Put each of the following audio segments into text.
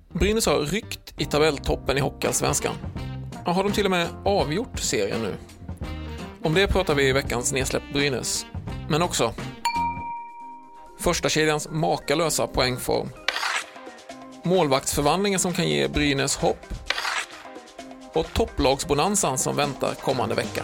Brynäs har ryckt i tabelltoppen i Hockeyallsvenskan. Och har de till och med avgjort serien nu? Om det pratar vi i veckans nedsläpp Brynäs. Men också första kedjans makalösa poängform. Målvaktsförvandlingen som kan ge Brynäs hopp. Och topplagsbonansan som väntar kommande vecka.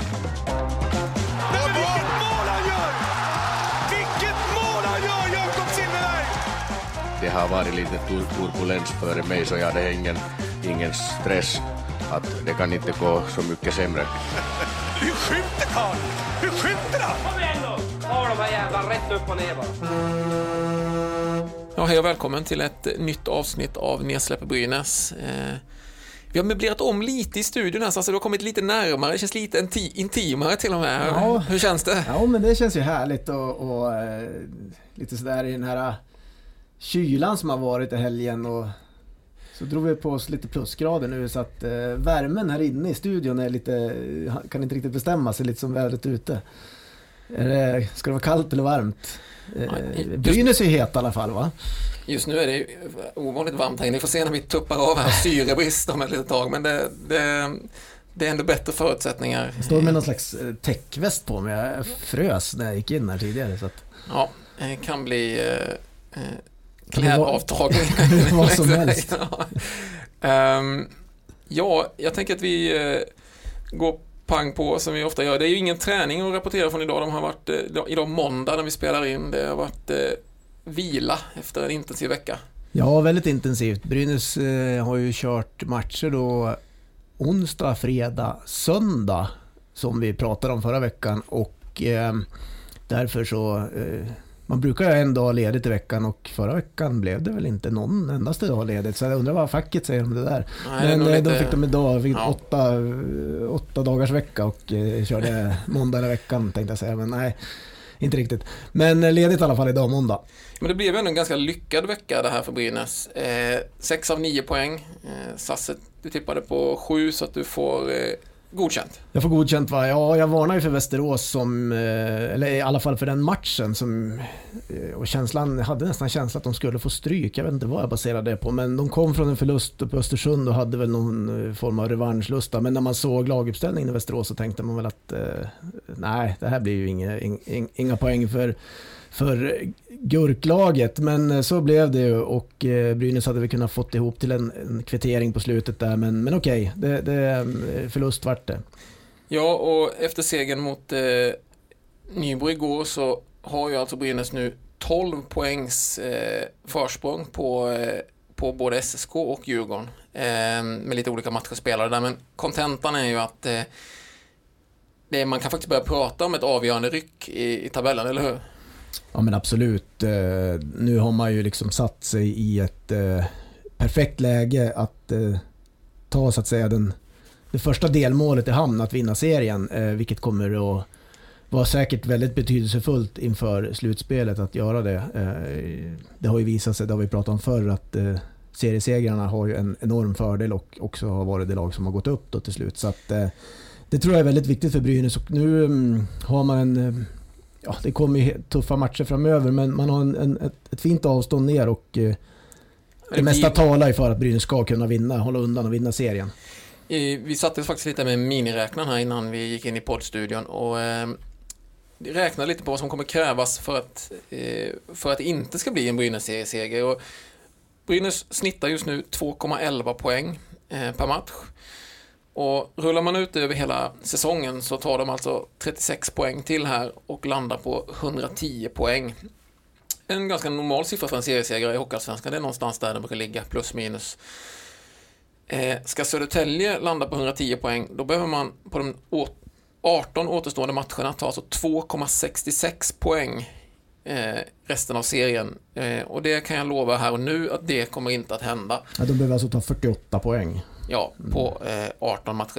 Det har varit lite turbulens före mig, så jag hade ingen stress att det kan inte gå så mycket sämre. Hur skjuter Karl? Hur skjuter han? Kom igen då! Ta de här jävla rätt upp och ner bara. Ja, hej och välkommen till ett nytt avsnitt av Nedsläpp Brynäs. Vi har möblerat om lite i studion här, så alltså, du har kommit lite närmare, det känns lite intimare till och med. Ja. Hur känns det? Ja, men det känns ju härligt och lite sådär i den här kylan som har varit i helgen, och så drog vi på oss lite plusgrader nu, så att värmen här inne i studion är lite, kan inte riktigt bestämma sig, lite som vädret ute. Ska det vara kallt eller varmt? Brynäs är ju het i alla fall, va? Just nu är det ju ovanligt varmt här inne. Vi får se när vi tuppar av här syrebrist om ett litet tag, men det är ändå bättre förutsättningar. Jag står med någon slags täckväst på mig. Jag frös när jag gick in här tidigare. Så att... Ja, det kan bli klädavtagning. Vad som helst. Ja, jag tänker att vi går pang på som vi ofta gör. Det är ju ingen träning att rapportera från idag. De har varit idag måndag när vi spelar in. Det har varit vila efter en intensiv vecka. Ja, väldigt intensivt. Brynäs har ju kört matcher då onsdag, fredag, söndag som vi pratade om förra veckan, och därför så man brukar ju en dag ledigt i veckan, och förra veckan blev det väl inte någon endaste dag ledigt, så jag undrar vad facket säger om det där. Nej, men då fick de idag 8 dagars vecka och körde måndag i veckan, tänkte jag säga, men nej, inte riktigt. Men ledigt i alla fall idag, måndag. Men det blev ändå en ganska lyckad vecka det här för Brynäs. 6 av 9 poäng. Sasset, du tippade på 7, så att du får godkänt. Jag får godkänt, va? Ja, jag varnar ju för Västerås som, eller i alla fall för den matchen som, och hade nästan känslan att de skulle få stryk. Jag vet inte vad jag baserade det på, men de kom från en förlust på Östersund och hade väl någon form av revanschlusta. Men när man såg laguppställningen i Västerås så tänkte man väl att nej, det här blir ju inga poäng för gurklaget, men så blev det ju, och Brynäs hade vi kunnat fått ihop till en kvittering på slutet där, men okej, det förlust vart det. Ja, och efter segern mot Nybro igår så har ju alltså Brynäs nu 12 poängs försprång på både SSK och Djurgården, med lite olika matcher spelare där, men kontentan är ju att man kan faktiskt börja prata om ett avgörande ryck i tabellen, eller hur? Ja, men absolut. Nu har man ju liksom satt sig i ett perfekt läge att ta, så att säga, det första delmålet i hamn, att vinna serien, vilket kommer att vara säkert väldigt betydelsefullt inför slutspelet att göra det. Det har ju visat sig, det har vi pratat om förr, att seriesegrarna har ju en enorm fördel och också har varit det lag som har gått upp då till slut. Så att det tror jag är väldigt viktigt för Brynäs, och nu har man det kommer ju tuffa matcher framöver, men man har ett fint avstånd ner, och det mesta talar ju för att Brynäs ska kunna hålla undan och vinna serien. Vi satte faktiskt lite med miniräknaren här innan vi gick in i poddstudion och räknade lite på vad som kommer krävas för att det inte ska bli en Brynäs-serieseger. Och Brynäs snittar just nu 2,11 poäng per match. Och rullar man ut över hela säsongen så tar de alltså 36 poäng till här och landar på 110 poäng. En ganska normal siffra för en seriesegrare i Hockeyallsvenskan. Det är någonstans där det brukar ligga, plus minus. Ska Södertälje landa på 110 poäng, då behöver man på de 18 återstående matcherna ta alltså 2,66 poäng resten av serien. Och det kan jag lova här och nu att det kommer inte att hända. Ja, de behöver alltså ta 48 poäng. Ja, på 18 matcher.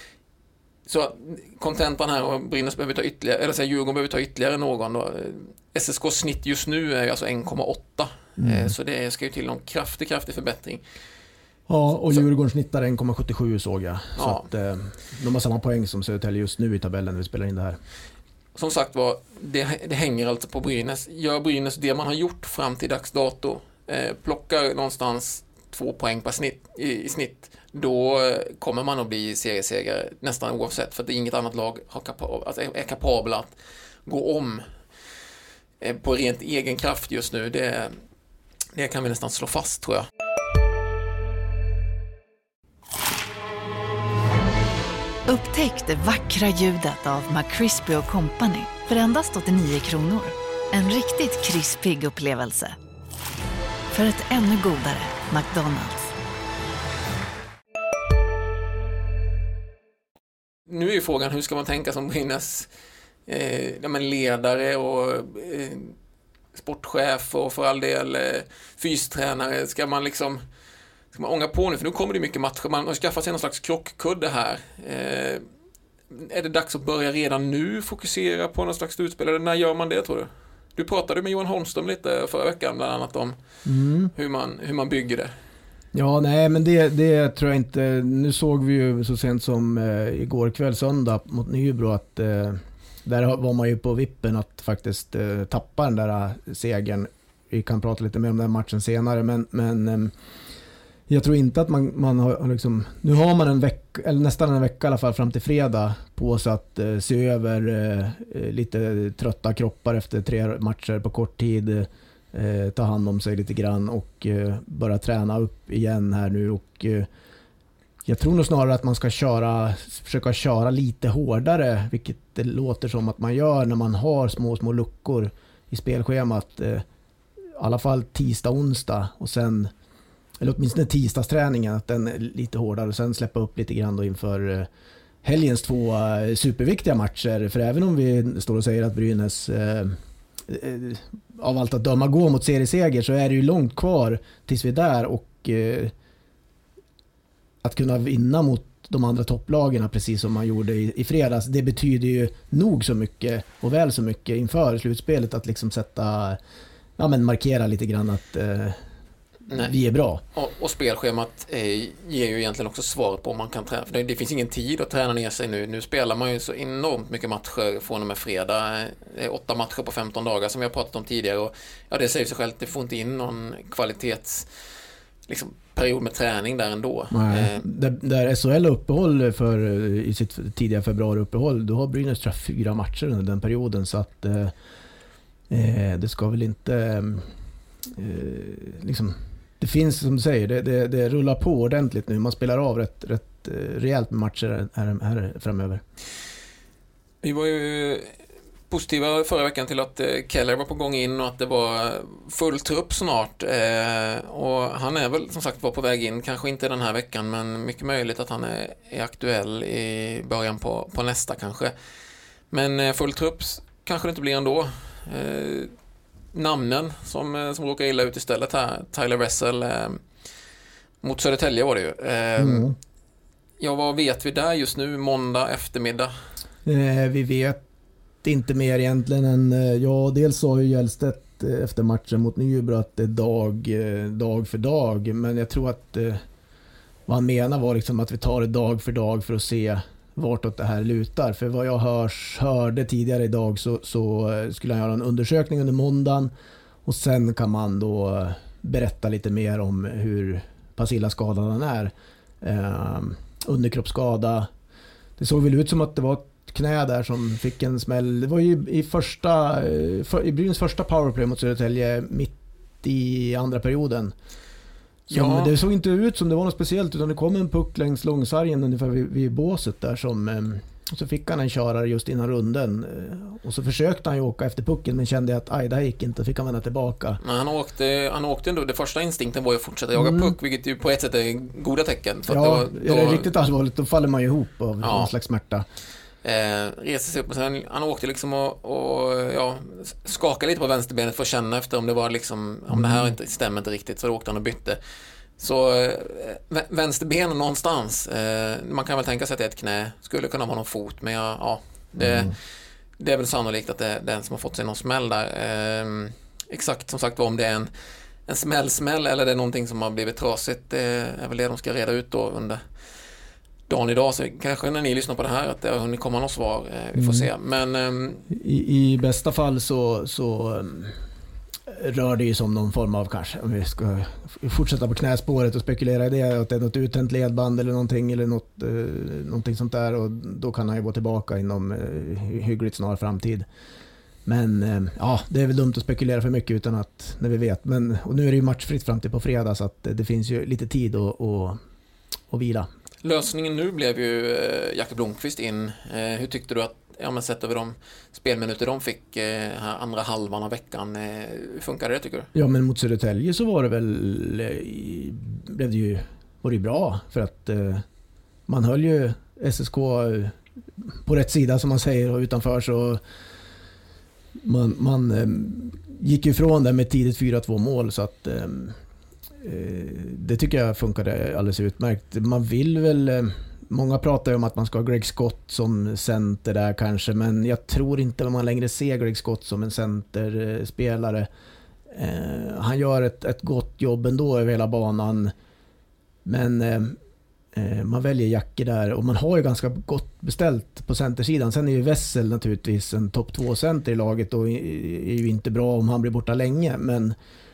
Så kontentan här, och Brynäs behöver ta ytterligare, eller så Djurgården behöver ta ytterligare någon då. SSK snitt just nu är alltså 1,8. Så det ska ju till någon kraftig förbättring. Ja, och Djurgården snittar 1,77 såg jag. Så att de har samma poäng som Södertälje just nu i tabellen när vi spelar in det här. Som sagt det hänger alltså på Brynäs. Gör Brynäs det man har gjort fram till dags dato, plockar någonstans 2 poäng per snitt, i snitt, då kommer man att bli seriesegrare nästan oavsett, för att inget annat lag är kapabla att gå om på rent egen kraft just nu. Det kan vi nästan slå fast, tror jag. Upptäck det vackra ljudet av McCrispy & Company för endast 89 kronor. En riktigt krispig upplevelse. För ett ännu godare McDonald's. Nu är ju frågan, hur ska man tänka som Brynäs ledare och sportchef och för all del fystränare? Ska man ånga på nu? För nu kommer det mycket matcher. Man har skaffat sig någon slags krockkudde här. Är det dags att börja redan nu fokusera på någon slags slutspel? Eller när gör man det, tror du? Du pratade med Johan Holmström lite förra veckan bland annat om hur man bygger det. Ja, nej, men det tror jag inte. Nu såg vi ju så sent som igår kväll söndag mot Nybro att där var man ju på vippen att faktiskt tappa den där segern. Vi kan prata lite mer om den matchen senare, men jag tror inte att man har liksom, nu har man en vecka, eller nästan en vecka i alla fall fram till fredag på sig att se över lite trötta kroppar efter 3 matcher på kort tid, ta hand om sig lite grann och börja träna upp igen här nu. Och jag tror nog snarare att man ska försöka köra lite hårdare, vilket det låter som att man gör när man har små luckor i spelschemat, i alla fall tisdag, onsdag och sen, eller åtminstone tisdagsträningen, att den är lite hårdare och sen släppa upp lite grann då inför helgens 2 superviktiga matcher. För även om vi står och säger att Brynäs av allt att döma går mot serieseger, så är det ju långt kvar tills vi är där, och att kunna vinna mot de andra topplagen precis som man gjorde i fredags, det betyder ju nog så mycket och väl så mycket inför slutspelet att liksom markera lite grann att vi är bra. Och spelschemat ger ju egentligen också svar på om man kan träna. För det finns ingen tid att träna ner sig nu. Nu spelar man ju så enormt mycket matcher från och med fredag. 8 matcher på 15 dagar som vi har pratat om tidigare. Och ja, det säger sig självt, det får inte in någon period med träning där ändå. Nej, där SHL uppehåll i sitt tidiga februari-uppehåll, då har Brynäs 4 matcher under den perioden, så att det ska väl inte det finns, som du säger, det rullar på ordentligt nu. Man spelar av rätt rejält med matcher här framöver. Vi var ju positiva förra veckan till att Keller var på gång in och att det var full trupp snart. Och han är väl som sagt var på väg in, kanske inte den här veckan, men mycket möjligt att han är aktuell i början på nästa kanske. Men full trupp kanske det inte blir ändå. Namnen som råkar illa ut istället här. Tyler Wessel mot Södertälje var det ju. Ja, vad vet vi där just nu, måndag eftermiddag? Vi vet inte mer egentligen än, dels sa ju Hjälstedt efter matchen mot Nybro att det är dag för dag, men jag tror att vad han menar var liksom att vi tar det dag för dag för att se vartåt det här lutar. För vad jag hörde tidigare idag så skulle han göra en undersökning under måndagen, och sen kan man då berätta lite mer om hur pass illa skadad han är. Underkroppsskada. Det såg väl ut som att det var ett knä där som fick en smäll. Det var ju i Brynäs första powerplay mot Södertälje mitt i andra perioden. Det såg inte ut som det var något speciellt, utan det kom en puck längs långsargen ungefär vid båset där och så fick han en körare just innan runden, och så försökte han ju åka efter pucken, men kände att det här gick inte, och fick han vända tillbaka. Men han åkte ändå, det första instinkten var ju att fortsätta jaga puck, vilket ju på ett sätt är goda tecken. För är det riktigt allvarligt, då faller man ju ihop av någon slags smärta. Reste sig upp, och sen han åkte liksom och skakade lite på vänsterbenet för att känna efter om det var liksom, om det här inte stämmer inte riktigt, så då åkte han och bytte. Så vänsterben någonstans, man kan väl tänka sig att det är ett knä, skulle kunna vara någon fot, men det är väl sannolikt att det är den som har fått sig någon smäll där. Exakt som sagt, om det är en smäll eller det är någonting som har blivit trasigt, det är väl det de ska reda ut då under dagen idag, så kanske när ni lyssnar på det här att det har hunnit komma något svar, vi får se. Men i bästa fall så rör det ju som någon form av, kanske om vi ska fortsätta på knäspåret och spekulera i det, att det är något uttänt ledband eller någonting, eller någonting sånt där, och då kan han ju gå tillbaka inom hyggligt snar framtid. Men ja, det är väl dumt att spekulera för mycket utan att, när vi vet. Och nu är det ju matchfritt fram till på fredag, så att det finns ju lite tid att vila. Lösningen nu blev ju Jakob Blomqvist in. Hur tyckte du att, sett över de spelminuter de fick här andra halvan av veckan, funkar det, tycker du? Ja, men mot Södertälje så var det väl, var det ju bra, för att man höll ju SSK på rätt sida, som man säger, och utanför, så man gick ifrån det med tidigt 4-2 mål, så att det tycker jag funkade alldeles utmärkt. Man vill väl, många pratar ju om att man ska ha Greg Scott som center där kanske, men jag tror inte att man längre ser Greg Scott som en centerspelare. Han gör ett gott jobb ändå över hela banan, men man väljer Jacke där, och man har ju ganska gott beställt på centersidan. Sen är ju Wessel naturligtvis en topp 2-center i laget, och är ju inte bra om han blir borta länge, men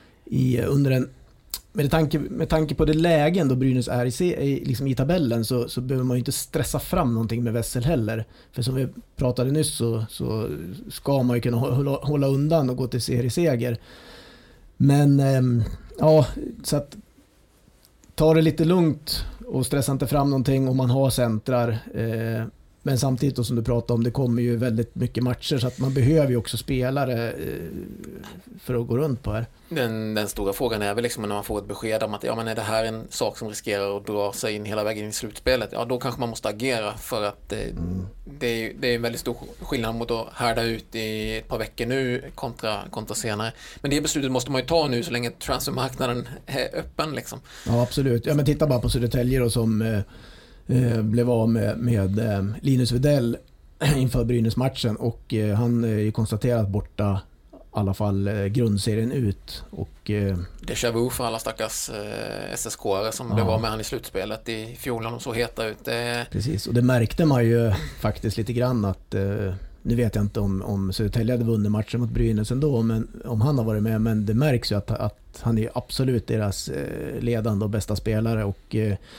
med tanke på det lägen då Brynäs är liksom i tabellen, så behöver man ju inte stressa fram någonting med Wessel heller. För som vi pratade nyss så ska man ju kunna hålla undan och gå till serieseger. Men ja, så att ta det lite lugnt och stressa inte fram någonting om man har centrar. Men samtidigt då, som du pratade om, det kommer ju väldigt mycket matcher, så att man behöver ju också spelare för att gå runt på här. Den stora frågan är väl liksom, när man får ett besked om att är det här en sak som riskerar att dra sig in hela vägen i slutspelet, då kanske man måste agera, för att det är en väldigt stor skillnad mot att härda ut i ett par veckor nu kontra senare. Men det beslutet måste man ju ta nu så länge transfermarknaden är öppen liksom. Ja, absolut. Ja, men titta bara på Södertälje då, som blev av med Linus Widell inför Brynäs-matchen, och han är ju konstaterat borta i alla fall grundserien ut, och déjà vu för alla stackars SSK-are som blev av med han i slutspelet i fjol, och så heta ut. Precis, och det märkte man ju faktiskt lite grann att nu vet jag inte om Södertälje hade vunnit matchen mot Brynäs ändå, men om han har varit med, men det märks ju att han är absolut deras ledande och bästa spelare, och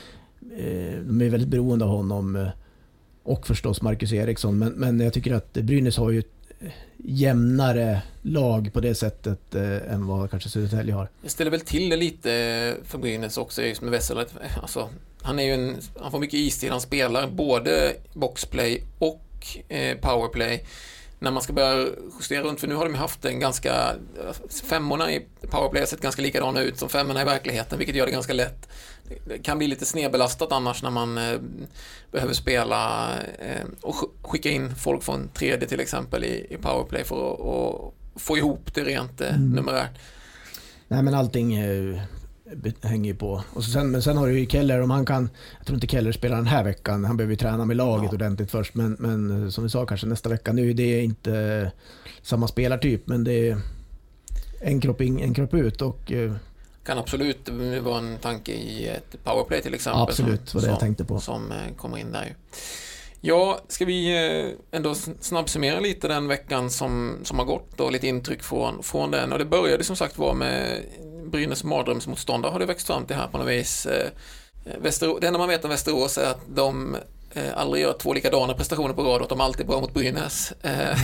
de är väldigt beroende av honom, och förstås Marcus Eriksson, men jag tycker att Brynäs har ju ett jämnare lag på det sättet än vad kanske Södertälje har. Det ställer väl till det lite för Brynäs också, just med Wessel. Alltså, han får mycket istid, han spelar både boxplay och powerplay. När man ska börja justera runt, för nu har de haft en ganska, femmorna i powerplay har sett ganska likadana ut som femmorna i verkligheten, vilket gör det ganska lätt. Det kan bli lite snedbelastat annars när man behöver spela och skicka in folk från tredje till exempel i powerplay för att få ihop det rent numerärt. Nej, men allting hänger ju på. Och sen har du ju Keller, om han kan, jag tror inte Keller spelar den här veckan, han behöver ju träna med laget ordentligt först, men som vi sa, kanske nästa vecka. Nu det är inte samma spelartyp, men det är en kropp in, en kropp ut, och kan absolut vara en tanke i ett powerplay till exempel. Absolut, vad det jag tänkte på. Som kommer in där ju. Ja, ska vi ändå snabbsummera lite den veckan som har gått och lite intryck från den. Och det började som sagt vara med Brynäs mardrömsmotståndare, har det växt fram till här på något vis. Det enda man vet om Västerås är att de aldrig gör 2 likadana prestationer på rad, och att de alltid är bra mot Brynäs.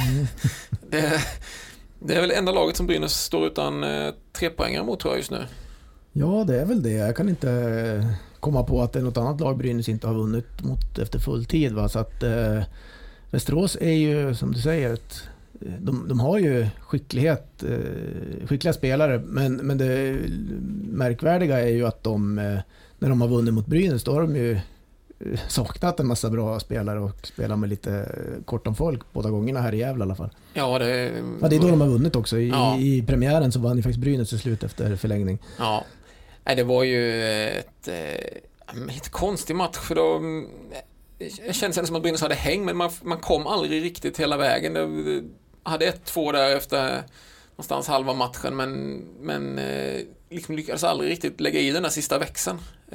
Det är väl enda laget som Brynäs står utan 3 poängare mot, tror jag, just nu. Ja, det är väl det. Jag kan inte komma på att det är något annat lag Brynäs inte har vunnit mot efter full tid. Va? Så att Västerås är ju, som du säger, de har ju skickliga spelare, men det märkvärdiga är ju att när de har vunnit mot Brynäs, då har de ju saknat en massa bra spelare och spelar med lite kort om folk båda gångerna här i Gävle i alla fall. Ja, det är då de har vunnit också. I premiären så vann ju faktiskt Brynäs till slut efter förlängning. Ja, det var ju lite konstig match, för då det kändes som att Brynäs hade häng, men man kom aldrig riktigt hela vägen. Det hade 1-2 där efter någonstans halva matchen, men liksom lyckades aldrig riktigt lägga i den där sista växeln.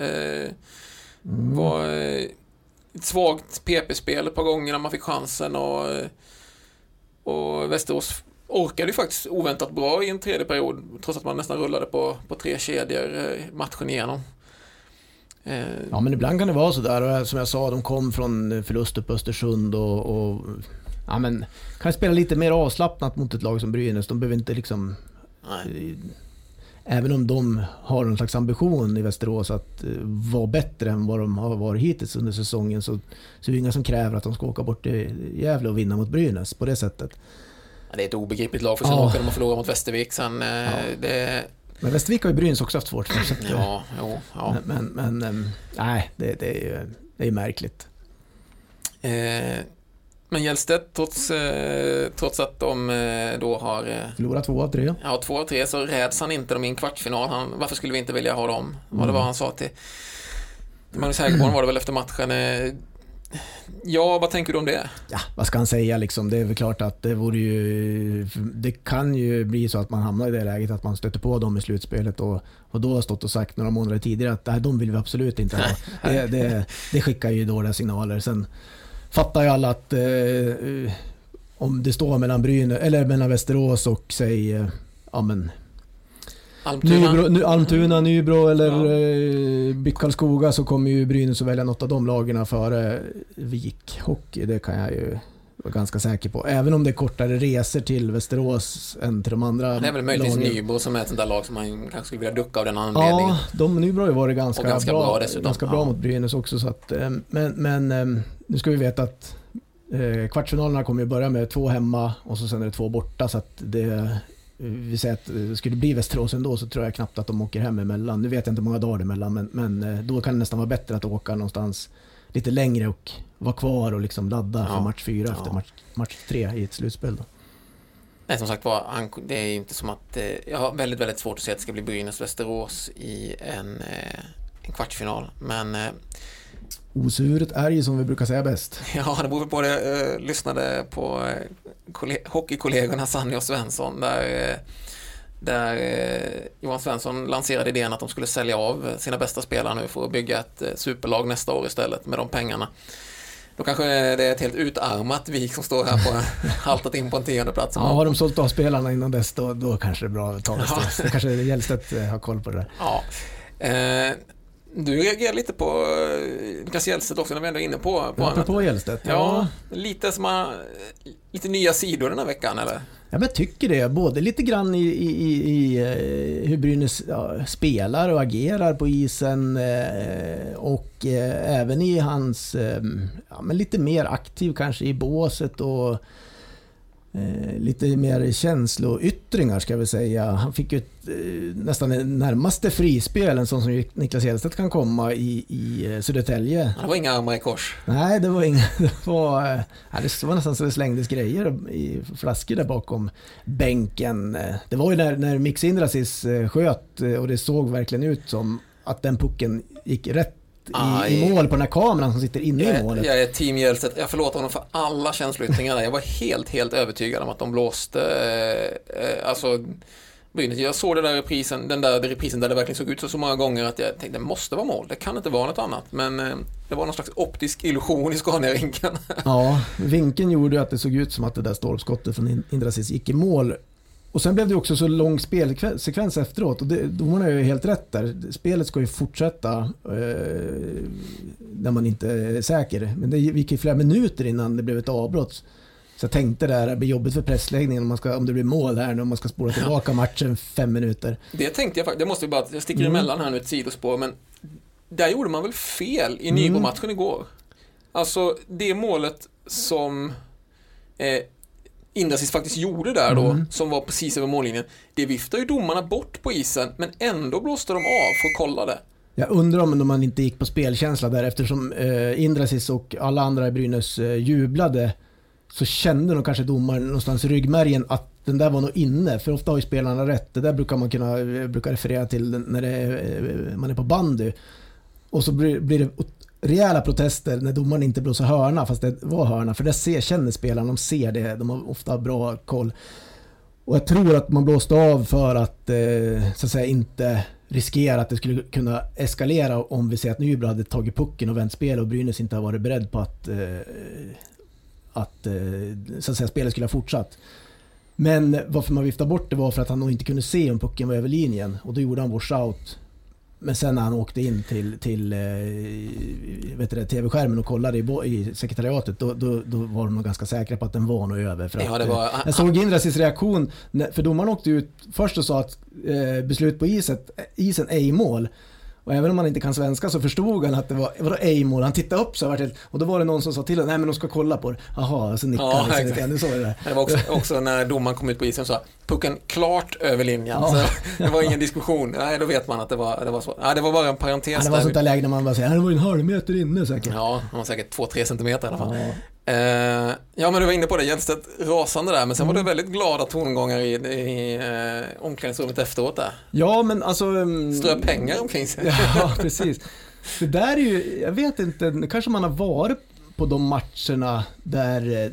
Var ett svagt PP-spel ett par gånger när man fick chansen, och Västerås orkade ju faktiskt oväntat bra i en tredje period, trots att man nästan rullade på 3 kedjor matchen igenom. Ja, men ibland kan det vara så där, och som jag sa, de kom från förlust upp Östersund och ja, men kan spela lite mer avslappnat mot ett lag som Brynäs. De behöver inte liksom... Nej. Även om de har en slags ambition i Västerås att vara bättre än vad de har varit hittills under säsongen, så är det inga som kräver att de ska åka bort till Gävle och vinna mot Brynäs på det sättet. Ja, det är ett obegripligt lag, för sen åker de och förlorar mot Västervik. Sen, Men Västervik har ju Brynäs också haft svårt för sig. Ja. Men nej, det är märkligt. Men Hjälstedt, trots att de då har... Förlorat 2 av 3. Ja, 2 av 3, så räds han inte dem i en kvartsfinal. Varför skulle vi inte vilja ha dem? Vad det var han sa till Magnus Hägerborn var det väl efter matchen. Ja, vad tänker du om det? Ja, vad ska han säga liksom? Det är väl klart att det kan ju bli så att man hamnar i det läget att man stöter på dem i slutspelet och då har stått och sagt några månader tidigare att de vill vi absolut inte ha. Det skickar ju dåliga signaler. Sen fattar ju alla att om det står mellan Brynäs eller mellan Västerås och säg Almtuna, Nybro eller Karlskoga, så kommer ju Brynäs att välja något av de lagarna före Vik Hockey. Det kan jag ju vara ganska säker på. Även om det är kortare resor till Västerås än till de andra. Det är väl möjligtvis Nybro som är ett sånt där lag som man kanske skulle vilja ducka av den anledningen. Ja, Nybro har ju varit ganska bra dessutom. Ganska bra mot Brynäs också. Så att, men nu ska vi veta att kvartsfinalerna kommer ju börja med 2 hemma och så sen är det 2 borta, så att vi säger att det skulle bli Västerås ändå, så tror jag knappt att de åker hem emellan. Nu vet jag inte hur många dagar emellan, men då kan det nästan vara bättre att åka någonstans lite längre och vara kvar och liksom ladda för match 4 efter match 3 i ett slutspel då. Nej, som sagt var, det är inte som att jag har väldigt, väldigt svårt att se att det ska bli Brynäs-Västerås i en kvartsfinal, men osuret är ju som vi brukar säga bäst. Ja, det beror på det. Lyssnade på hockeykollegorna Sanny och Svensson där Johan Svensson lanserade idén att de skulle sälja av sina bästa spelare nu för att bygga ett superlag nästa år istället med de pengarna. Då kanske det är ett helt utarmat Vik som står här på haltat in på en 10:e plats. Ja, har de sålt av spelarna innan dess då kanske det är bra att ta det. Det kanske Hjälstedt har koll på det där. Ja. Du reagerar lite på Niklas Hjälstedt också när vi ändå är inne på Hjälstedt. Ja, lite som lite nya sidor den här veckan, eller? Ja, men jag tycker det. Både lite grann i hur Brynäs spelar och agerar på isen och även i hans men lite mer aktiv kanske i båset och lite mer känsloyttringar ska vi säga. Han fick ju nästan det närmaste frispel, en sån som Niklas Hjälstedt kan komma i Södertälje. Det var inga armar i kors. Nej, det var inga. Det var nästan så det slängdes grejer i flaskor där bakom bänken. Det var ju när Mix Indrasis sköt och det såg verkligen ut som att den pucken gick rätt i mål på den här kameran som sitter inne i målet. Jag är team Hjälstedt. Jag förlåter honom för alla känsloyttringar. Jag var helt övertygad om att de blåste Brynäs. Jag såg den där reprisen där det verkligen såg ut så många gånger att jag tänkte det måste vara mål. Det kan inte vara något annat. Men det var någon slags optisk illusion i Scania-rinken. Ja, vinkeln gjorde att det såg ut som att det där stolpskottet från Indrasis gick i mål. Och sen blev det också så lång spelsekvens efteråt och domarna är ju helt rätt där. Spelet ska ju fortsätta när man inte är säker. Men det gick ju flera minuter innan det blev ett avbrott. Så jag tänkte där, det blir jobbigt för pressläggningen om det blir mål här om man ska spåra tillbaka matchen 5 minuter. Det tänkte jag faktiskt, det måste vi bara, jag sticker emellan här nu ett sidospår, men där gjorde man väl fel i Nybro-matchen igår. Alltså det målet som Indrasis faktiskt gjorde där då, som var precis över mållinjen, det viftar ju domarna bort på isen, men ändå blåste de av för att kolla det. Jag undrar om man inte gick på spelkänsla där, eftersom Indrasis och alla andra i Brynäs jublade, så kände nog kanske domaren någonstans i ryggmärgen att den där var nog inne, för ofta har ju spelarna rätt. Det där brukar man brukar referera till när man är på bandy, och så blir det rejäla protester när domaren inte blåser hörna, fast det var hörna, för det känner spelarna, de ser det, de har ofta bra koll. Och jag tror att man blåste av för att så att säga inte riskera att det skulle kunna eskalera om vi ser att Nybro hade tagit pucken och vänt spel och Brynäs inte har varit beredd på att så att säga spelet skulle ha fortsatt. Men varför man viftade bort det var för att han nog inte kunde se om pucken var över linjen. Och då gjorde han washout. Men sen när han åkte in till tv-skärmen och kollade i sekretariatet, då var de nog ganska säkra på att den var nog över. För att, jag såg Indrasis reaktion, för domaren åkte ut först och sa att beslut på isen är i mål. Och även om man inte kan svenska så förstod han att det var ej-mål. Han tittade upp så här, och då var det någon som sa till honom, nej men de ska kolla på det. Jaha, och så nickade han. Det var också när domaren kom ut på isen och sa, pucken klart över linjen. Ja. Så det var ingen diskussion. Nej, då vet man att det var så. Nej, det var bara en parentes. Ja, det var sånt där läge när man bara säger, det var en halv meter inne säkert. Ja, det var säkert 2-3 centimeter i alla fall. Ja, men du var inne på det, Hjelstedt rasande där, men sen var det väldigt glada tongångar i omklädningsrummet efteråt där. Ja, men alltså... strö pengar omkring sig. Ja, precis. Det där är ju, jag vet inte, kanske man har varit på de matcherna där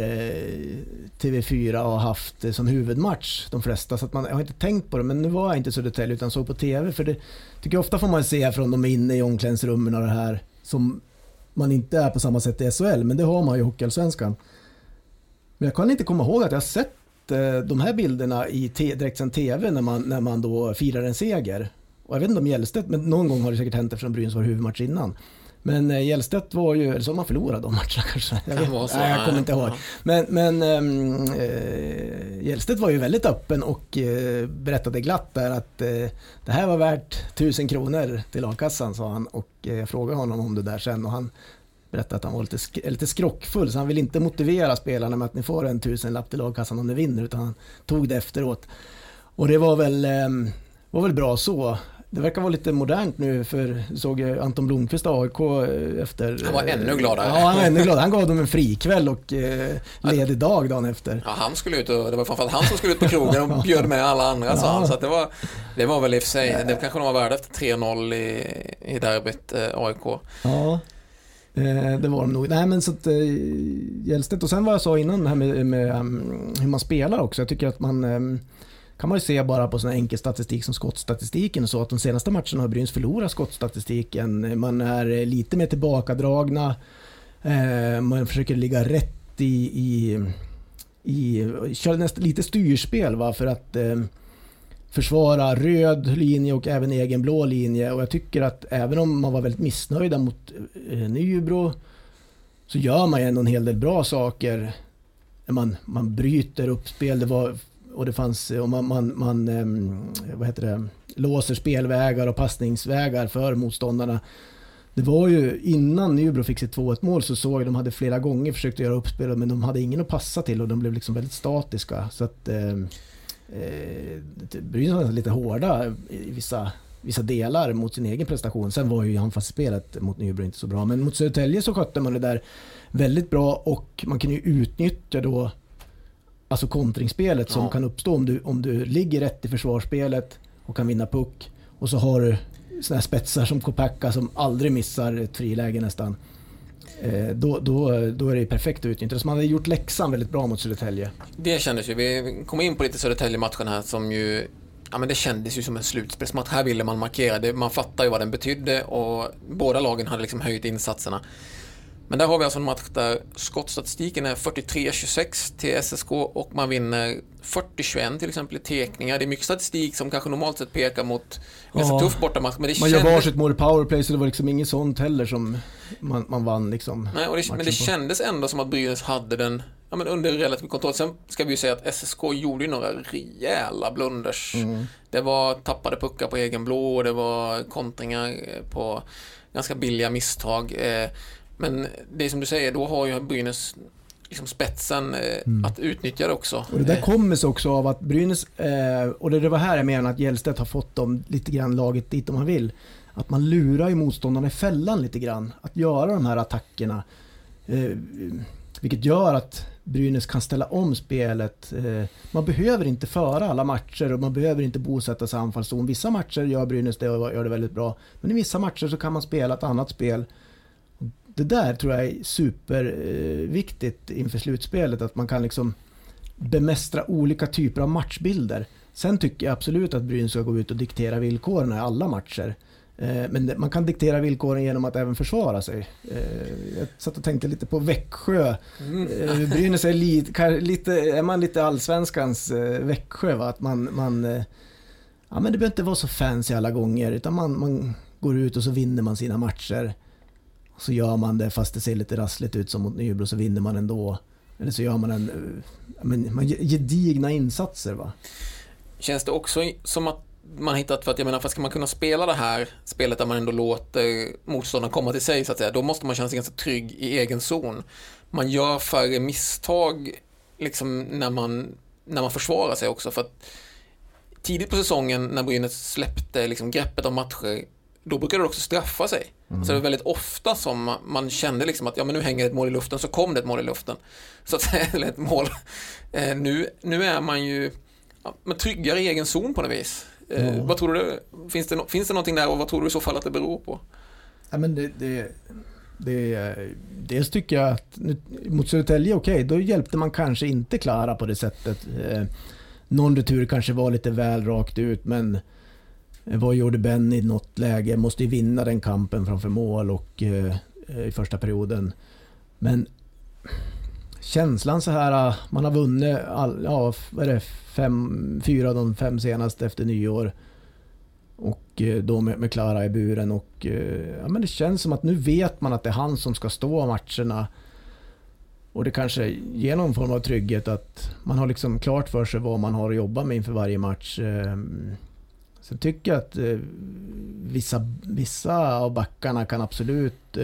TV4 har haft som huvudmatch, de flesta, så att jag har inte tänkt på det, men nu var jag inte så detalj utan såg på TV, för det tycker jag ofta får man se från de inne i omklädningsrummen och det här som man inte är på samma sätt i SHL, men det har man ju i Hockeyallsvenskan. Men jag kan inte komma ihåg att jag har sett de här bilderna i direktsänd TV när man då firar en seger. Och jag vet inte om Hjelstedt, men någon gång har det säkert hänt eftersom Brynäs var huvudmatch innan. Men Hjelstedt var ju, eller så man förlorade de matcherna kanske. Jag kommer inte ihåg. Men Hjelstedt var ju väldigt öppen och berättade glatt där att det här var värt 1000 kronor till lagkassan, sa han. Och jag frågade honom om det där sen och han berättade att han var lite skrockfull, så han ville inte motivera spelarna med att ni får en 1000-lapp till lagkassan om ni vinner, utan han tog det efteråt. Och det var väl bra så. Det verkar vara lite modernt nu, för jag såg Anton Blomqvist AIK efter... Han var ännu gladare. Ja, han var ännu gladare. Han gav dem en frikväll och ledig dag dagen efter. Ja, han skulle ut och det var framförallt han som skulle ut på krogen och bjöd med alla andra, sa han. Så att det var väl i och för sig, det kanske de var värda efter 3-0 i derbyt AIK. Ja. Det var de nog. Nej, men så att Hjelstedt, och sen vad jag sa innan det här med hur man spelar också. Jag tycker att man kan man ju se bara på sån enkel statistik som skottstatistiken och så, att de senaste matcherna har Brynäs förlorat skottstatistiken. Man är lite mer tillbakadragna. Man försöker ligga rätt kör nästan lite styrspel, va, för att försvara röd linje och även egen blå linje. Och jag tycker att även om man var väldigt missnöjda mot Nybro, så gör man ju ändå en hel del bra saker. Man bryter upp spel, det fanns, och man låser spelvägar och passningsvägar för motståndarna. Det var ju innan Nybro fick sitt 2-1 mål, så såg de hade flera gånger försökt göra uppspel, men de hade ingen att passa till och de blev liksom väldigt statiska, så att Brynäs var lite hårda i vissa delar mot sin egen prestation. Sen var ju anfallsspelet mot Nybro inte så bra, men mot Södertälje så skötte man det där väldigt bra, och man kan ju utnyttja då alltså kontringsspelet som kan uppstå om du ligger rätt i försvarsspelet och kan vinna puck, och så har du såna här spetsar som Kopacka som aldrig missar ett friläge nästan. Då är det perfekt att utnyttja. Så man hade gjort läxan väldigt bra mot Södertälje. Det kändes ju, vi kom in på lite Södertälje-matchen här som ju, ja, men det kändes ju som en slutspelsmatch. Här ville man markera det, man fattar ju vad den betydde, och båda lagen hade liksom höjt insatserna. Men där har vi alltså en match där skottstatistiken är 43-26 till SSK och man vinner 40-21 till exempel i tekningar. Det är mycket statistik som kanske normalt sett pekar mot en ganska tuff bortamatch. Men man gör varsitt mål i powerplay, så det var liksom inget sånt heller som man vann liksom. Nej, men det kändes ändå som att Brynäs hade den under relativ kontroll. Sen ska vi ju säga att SSK gjorde ju några rejäla blunders. Det var tappade puckar på egen blå, och det var kontringar på ganska billiga misstag. Men det är som du säger, då har ju Brynäs liksom spetsen att utnyttja det också. Och det där kommer sig också av att Brynäs, och det var här jag menar att Hjelstedt har fått dem lite grann laget dit om man vill. Att man lurar ju motståndarna i fällan lite grann. Att göra de här attackerna. Vilket gör att Brynäs kan ställa om spelet. Man behöver inte föra alla matcher och man behöver inte bosätta sig i anfallszon. Vissa matcher gör Brynäs det och gör det väldigt bra. Men i vissa matcher så kan man spela ett annat spel. Det där tror jag är superviktigt inför slutspelet, att man kan liksom bemästra olika typer av matchbilder. Sen tycker jag absolut att Brynäs ska gå ut och diktera villkoren i alla matcher. Men man kan diktera villkoren genom att även försvara sig. Jag satt och tänkte lite på Växjö. Brynäs är man lite allsvenskans Växjö, va? Att man ja, men det behöver inte vara så fancy alla gånger, utan man går ut och så vinner man sina matcher. Så gör man det fast det ser lite rassligt ut som mot Nybro, så vinner man ändå. Eller så gör man gedigna insatser, va? Känns det också som att man hittat, för att jag menar, för ska man kunna spela det här spelet där man ändå låter motståndaren komma till sig så att säga, då måste man känna sig ganska trygg i egen zon. Man gör färre misstag liksom när man försvarar sig också, för att tidigt på säsongen när Brynäs släppte liksom greppet om matcher, då brukade det också straffa sig. Så det var väldigt ofta som man kände liksom att ja, men nu hänger ett mål i luften, så kom det ett mål i luften. Så att säga, eller ett mål. Nu är man ju tryggare i egen zon på något vis. Vad tror du? Finns det någonting där, och vad tror du i så fall att det beror på? Ja, men dels tycker jag att mot Södertälje, okej, då hjälpte man kanske inte Klara på det sättet. Någon retur kanske var lite väl rakt ut, men vad gjorde Ben i något läge? Måste ju vinna den kampen framför mål och i första perioden. Men känslan så här, man har vunnit vad är det, 4 av de 5 senaste efter nyår, och då med Klara i buren, och ja, men det känns som att nu vet man att det är han som ska stå matcherna, och det kanske ger någon form av trygghet att man har liksom klart för sig vad man har att jobba med inför varje match. Så tycker jag att vissa av backarna kan absolut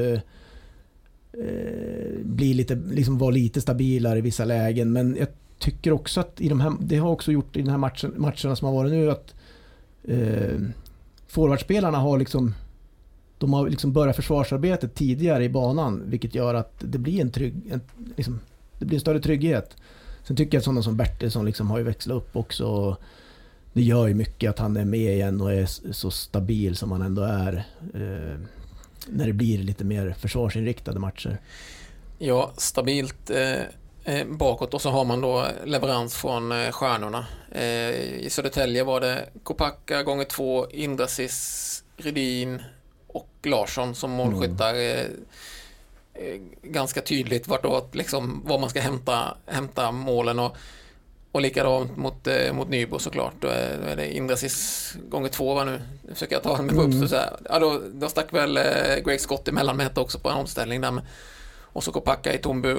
bli lite, liksom vara lite stabilare i vissa lägen, men jag tycker också att det har också gjort i den här matcherna som har varit nu, att forwardspelarna har liksom börjat försvarsarbetet tidigare i banan, vilket gör att det blir det blir en större trygghet. Sen tycker jag att sådana som Bertilsson liksom har ju växlat upp också. Det gör ju mycket att han är med igen och är så stabil som han ändå är när det blir lite mer försvarsinriktade matcher. Ja, stabilt bakåt, och så har man då leverans från stjärnorna. I Södertälje var det Kopacka gånger 2, Indrasis, Rydin och Larsson som målskyttar. Ganska tydligt vartåt liksom vad man ska hämta målen, och likadant mot Nybro såklart. Då är det Indrasis gånger 2, va, nu försöker jag ta med upp så här. Ja, då stack väl Greg Scott emellan med också på en omställning där med, och så Kopacka i Tombu.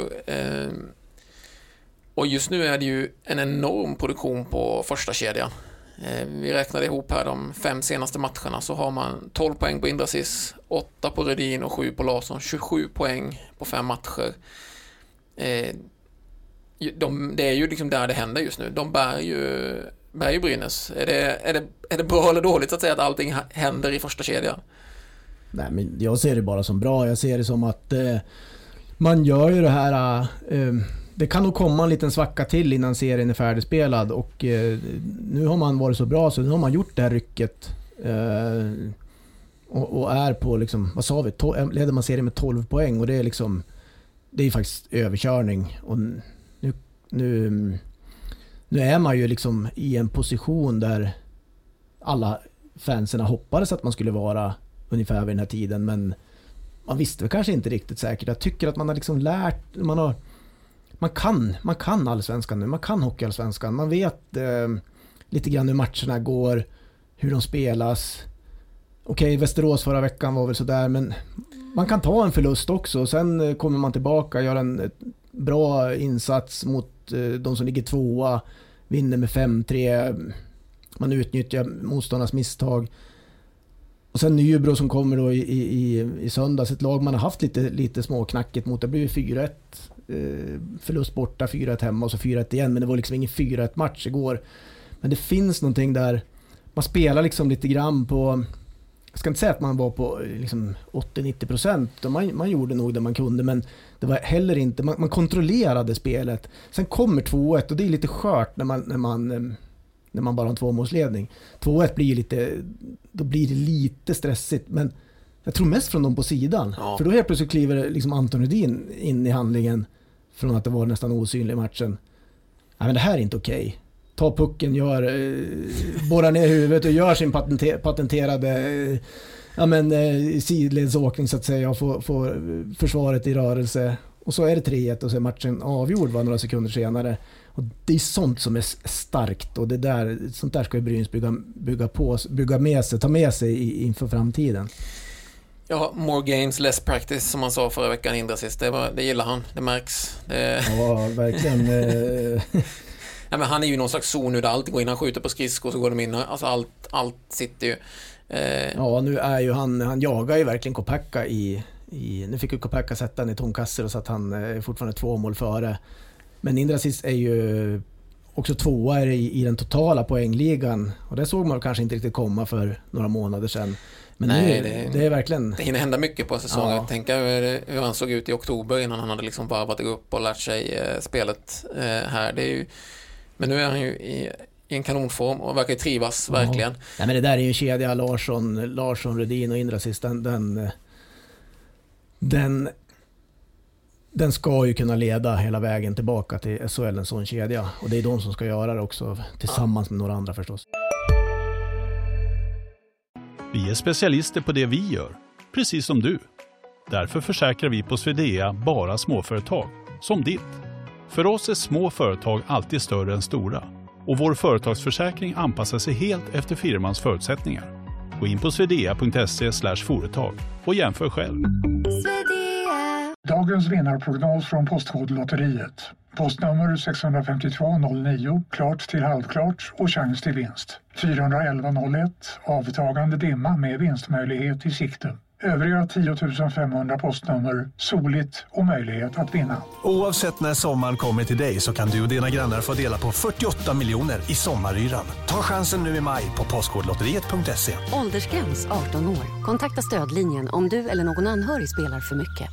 Och just nu är det ju en enorm produktion på första kedjan. Vi räknade ihop här de 5 senaste matcherna, så har man 12 poäng på Indrasis, 8 på Rydin och 7 på Larsson, 27 poäng på 5 matcher. Det är ju liksom där det händer just nu. De bär ju Brynäs. Är det bra eller dåligt så att säga att allting händer i första kedjan? Nej, men jag ser det bara som bra. Jag ser det som att man gör ju det här. Det kan nog komma en liten svacka till innan serien är färdigspelad, och nu har man varit så bra så nu har man gjort det här rycket och är på liksom, vad sa vi, leder man serien med 12 poäng, och det är liksom, det är faktiskt överkörning, och nu är man ju liksom i en position där alla fanserna hoppades att man skulle vara ungefär vid den här tiden, men man visste väl kanske inte riktigt säkert. Jag tycker att man har liksom lärt, man kan allsvenskan nu, man kan hockeyallsvenskan, man vet lite grann hur matcherna går, hur de spelas. Okej, Västerås förra veckan var väl sådär, men man kan ta en förlust också, och sen kommer man tillbaka och gör en bra insats mot de som ligger 2, vinner med 5-3, man utnyttjar motståndarnas misstag. Och sen Nybro som kommer då i söndags, ett lag man har haft lite småknackigt mot. Det blir 4-1 förlust borta, 4-1 hemma och så 4-1 igen, men det var liksom ingen 4-1 match igår. Men det finns någonting där, man spelar liksom lite grann på, jag ska inte säga att man var på liksom 80-90%, man gjorde nog det man kunde, men det var heller inte, man kontrollerade spelet. Sen kommer 2-1 och det är lite skört när man bara har en 2-målsledning. 2-1 blir lite, då blir det lite stressigt, men jag tror mest från dem på sidan. Ja. För då helt plötsligt kliver liksom Anton Rydin in i handlingen från att det var nästan osynlig i matchen. Nej, men det här är inte okej. Ta pucken, borrar ner huvudet och gör sin patenterade ja, men sidledsåkning så att säga och få försvaret i rörelse. Och så är det 3-1 och så är matchen avgjord några sekunder senare. Och det är sånt som är starkt och sånt där ska ju Brynäs bygga med sig, ta med sig inför framtiden. Ja, more games, less practice som man sa förra veckan Indra sist. Det gillar han, det märks. Ja, verkligen. Ja, men han är ju någon slags zon nu där allt går in, han skjuter på skridskor så går de in, alltså allt sitter ju. Ja, nu är ju han jagar ju verkligen Kopacka nu fick ju Kopacka sätta han i tomkasser och så att han är fortfarande 2 mål före. Men Indrasis är ju också 2:a i den totala poängligan och det såg man kanske inte riktigt komma för några månader sedan. Men nej, det är verkligen... Det hinner hända mycket på säsongen. Ja. Tänka hur han såg ut i oktober innan han hade liksom varvat upp och lärt sig spelet här. Det är ju, men nu är han ju i en kanonform och verkar trivas verkligen. Nej, men det där är ju en kedja, Larsson, Rudin och Indrasis. Den ska ju kunna leda hela vägen tillbaka till SHL, en sån kedja. Och det är de som ska göra det också tillsammans med några andra förstås. Vi är specialister på det vi gör, precis som du. Därför försäkrar vi på Swedea bara småföretag, som ditt. För oss är små företag alltid större än stora. Och vår företagsförsäkring anpassar sig helt efter firmans förutsättningar. Gå in på swedea.se/företag och jämför själv. Dagens vinnarprognos från Postkodlotteriet. Postnummer 65209, klart till halvklart och chans till vinst. 41101, avtagande dimma med vinstmöjlighet i sikte. Övriga 10 500 postnummer, soligt och möjlighet att vinna. Oavsett när sommaren kommer till dig så kan du och dina grannar få dela på 48 miljoner i sommaryran. Ta chansen nu i maj på postkodlotteriet.se. Åldersgräns 18 år. Kontakta stödlinjen om du eller någon anhörig spelar för mycket.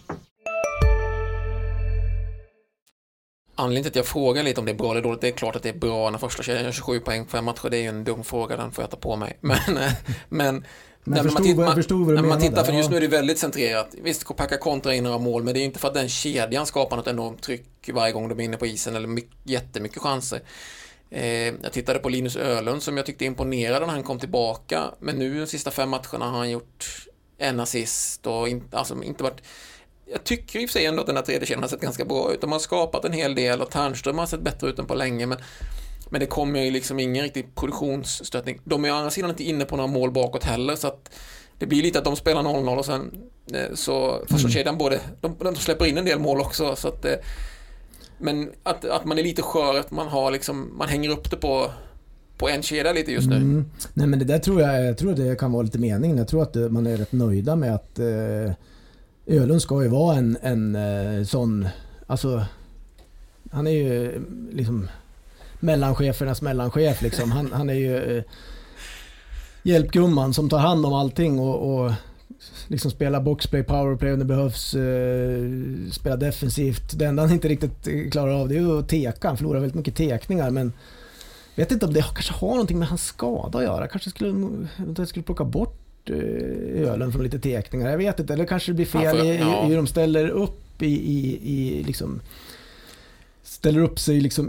Anledningen till att jag frågar lite om det är bra eller dåligt, det är klart att det är bra när första kedjan gör 27 poäng på 5 matcher, det är ju en dum fråga, den får jag ta på mig. Men när man tittar, för just nu är det väldigt centrerat. Visst, Kopacka kontrar in några mål, men det är inte för att den kedjan skapar något enormt tryck varje gång de är inne på isen eller jättemycket chanser. Jag tittade på Linus Öhlund som jag tyckte imponerade när han kom tillbaka, men nu de sista 5 matcherna har han gjort en assist och inte varit... Jag tycker i och för sig ändå att den här tredje kedjan har sett ganska bra ut. De har skapat en hel del och Tärnström har sett bättre ut än på länge, men det kommer ju liksom ingen riktig produktionsstötning. De är å andra sidan inte inne på några mål bakåt heller, så att det blir lite att de spelar 0-0 och sen så första kedjan de släpper in en del mål också, så att men att man är lite skör, att man hänger upp det på en kedja lite just nu. Nej, men det där jag tror det kan vara lite meningen. Jag tror att man är rätt nöjda med att Öhlund ska ju vara en sån, alltså han är ju liksom mellanchefernas mellanchef liksom. Han är ju hjälpgumman som tar hand om allting och liksom spelar boxplay, powerplay om det behövs, spela defensivt. Det enda han inte riktigt klarar av det är ju att teka. Han förlorar väldigt mycket tekningar, men vet inte om det kanske har någonting med hans skada att göra. Kanske skulle plocka bort Ölen från lite tekningar. Jag vet inte, eller kanske det blir fel i hur de ställer upp i liksom ställer upp sig liksom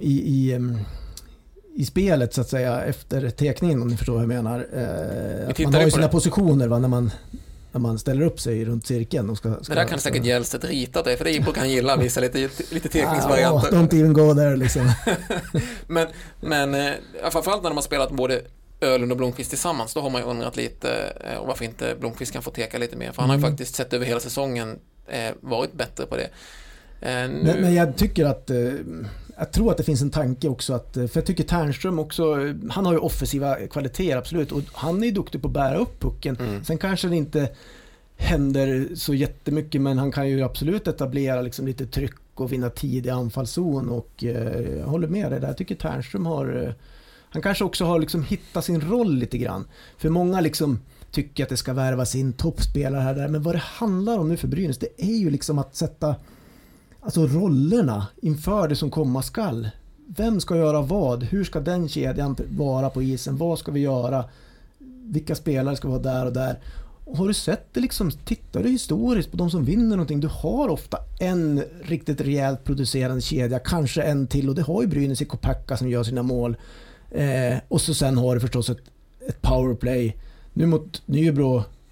i spelet så att säga efter tekningen, om ni förstår vad jag menar. Att man har ju sina positioner när man ställer upp sig runt cirkeln och ska det där kan säkert Hjälstedt rita det, för det brukar han gilla vissa lite tekningsvarianter. Don't even go there liksom. men framförallt när de har spelat både Öhlund och Blomqvist tillsammans, då har man ju undrat lite varför inte Blomqvist kan få teka lite mer, för han har ju faktiskt sett över hela säsongen varit bättre på det. Men jag tycker att jag tror att det finns en tanke också för jag tycker Tärnström också, han har ju offensiva kvaliteter absolut, och han är ju duktig på att bära upp pucken. Sen kanske det inte händer så jättemycket, men han kan ju absolut etablera liksom lite tryck och vinna tid i anfallszon, och jag håller med dig där. Jag tycker Tärnström han kanske också har liksom hittat sin roll lite grann. För många liksom tycker att det ska värva sin toppspelare här där, men vad det handlar om nu för Brynäs, det är ju liksom att sätta alltså rollerna inför det som komma skall. Vem ska göra vad? Hur ska den kedjan vara på isen? Vad ska vi göra? Vilka spelare ska vara där och där? Och har du sett det liksom, tittar du historiskt på de som vinner någonting, du har ofta en riktigt rejält producerande kedja, kanske en till, och det har ju Brynäs i Kopacka som gör sina mål. Och så sen har du förstås ett powerplay. Nu mot Nybro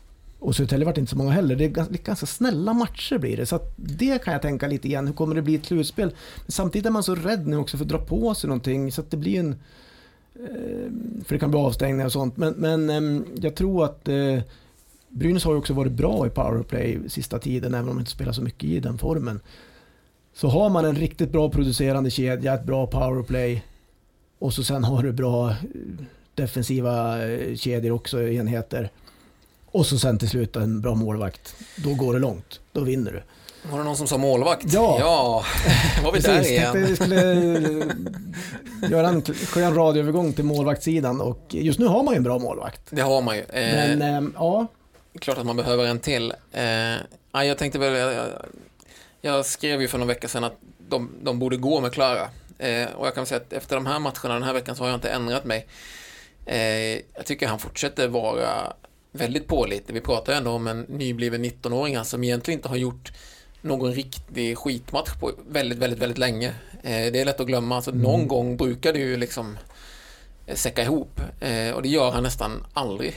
Och Södertälje vart inte så många heller. Det är ganska snälla matcher blir det. Så att det kan jag tänka lite igen. Hur kommer det bli ett slutspel? Men samtidigt är man så rädd nu också för att dra på sig någonting. Så att det blir en... För det kan bli avstängningar och sånt. Men jag tror att Brynäs har ju också varit bra i powerplay sista tiden. Även om de inte spelar så mycket i den formen. Så har man en riktigt bra producerande kedja, ett bra powerplay. Och så sen har du bra defensiva kedjor också, enheter. Och så sen till slut en bra målvakt. Då går det långt. Då vinner du. Var det någon som sa målvakt? Ja. Var vi där igen? Vi skulle göra en skön radioövergång till målvaktssidan. Och just nu har man ju en bra målvakt. Det har man ju. Men ja. Klart att man behöver en till. Jag tänkte väl... Jag skrev ju för några veckor sedan att de borde gå med Klara. Och jag kan säga att efter de här matcherna den här veckan så har jag inte ändrat mig. Jag tycker han fortsätter vara väldigt pålitlig. Vi pratar ändå om en nybliven 19-åring som egentligen inte har gjort någon riktig skitmatch på väldigt, väldigt, väldigt länge. Det är lätt att glömma. Alltså, någon gång brukar det ju liksom säcka ihop. Och det gör han nästan aldrig.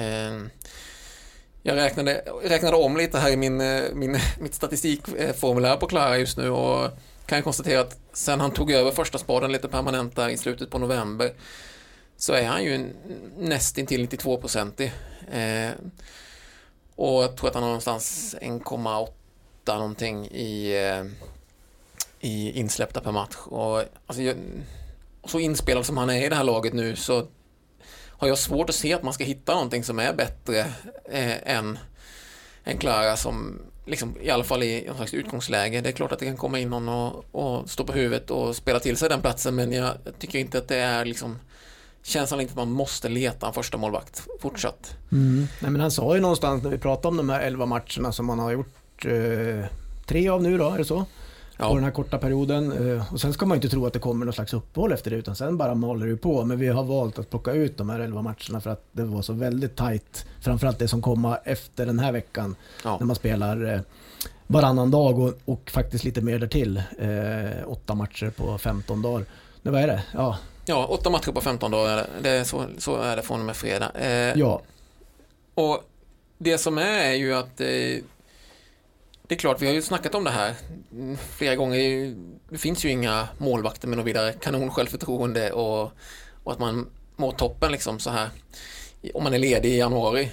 Jag räknade om lite här i mitt statistikformulär på Klara just nu och kan konstatera att sen han tog över första spaden lite permanent där i slutet på november så är han ju nästintill 92%. Och jag tror att han har någonstans 1,8 någonting i insläppta per match. Och alltså, så inspelad som han är i det här laget nu så har jag svårt att se att man ska hitta någonting som är bättre än Klara som liksom, i alla fall i en slags utgångsläge. Det är klart att det kan komma in någon och stå på huvudet och spela till sig den platsen, men jag tycker inte att det är liksom känslan inte att man måste leta en första målvakt fortsatt. Nej, men han sa ju någonstans när vi pratade om de här 11 matcherna som man har gjort 3 av nu då, är det så? Ja. På den här korta perioden. Och sen ska man inte tro att det kommer någon slags uppehåll efter det, utan sen bara maler det på. Men vi har valt att plocka ut de här 11 matcherna för att det var så väldigt tajt. Framförallt det som kommer efter den här veckan. Ja. När man spelar varannan dag och faktiskt lite mer därtill. 8 matcher på 15 dagar. Nu, vad är det? Ja, 8 matcher på 15 dagar. Det är så är det från och med fredag. Ja. Och det som är ju att... Det är klart, vi har ju snackat om det här flera gånger. Det finns ju inga målvakter med något vidare kanon självförtroende och att man mår toppen liksom så här om man är ledig i januari.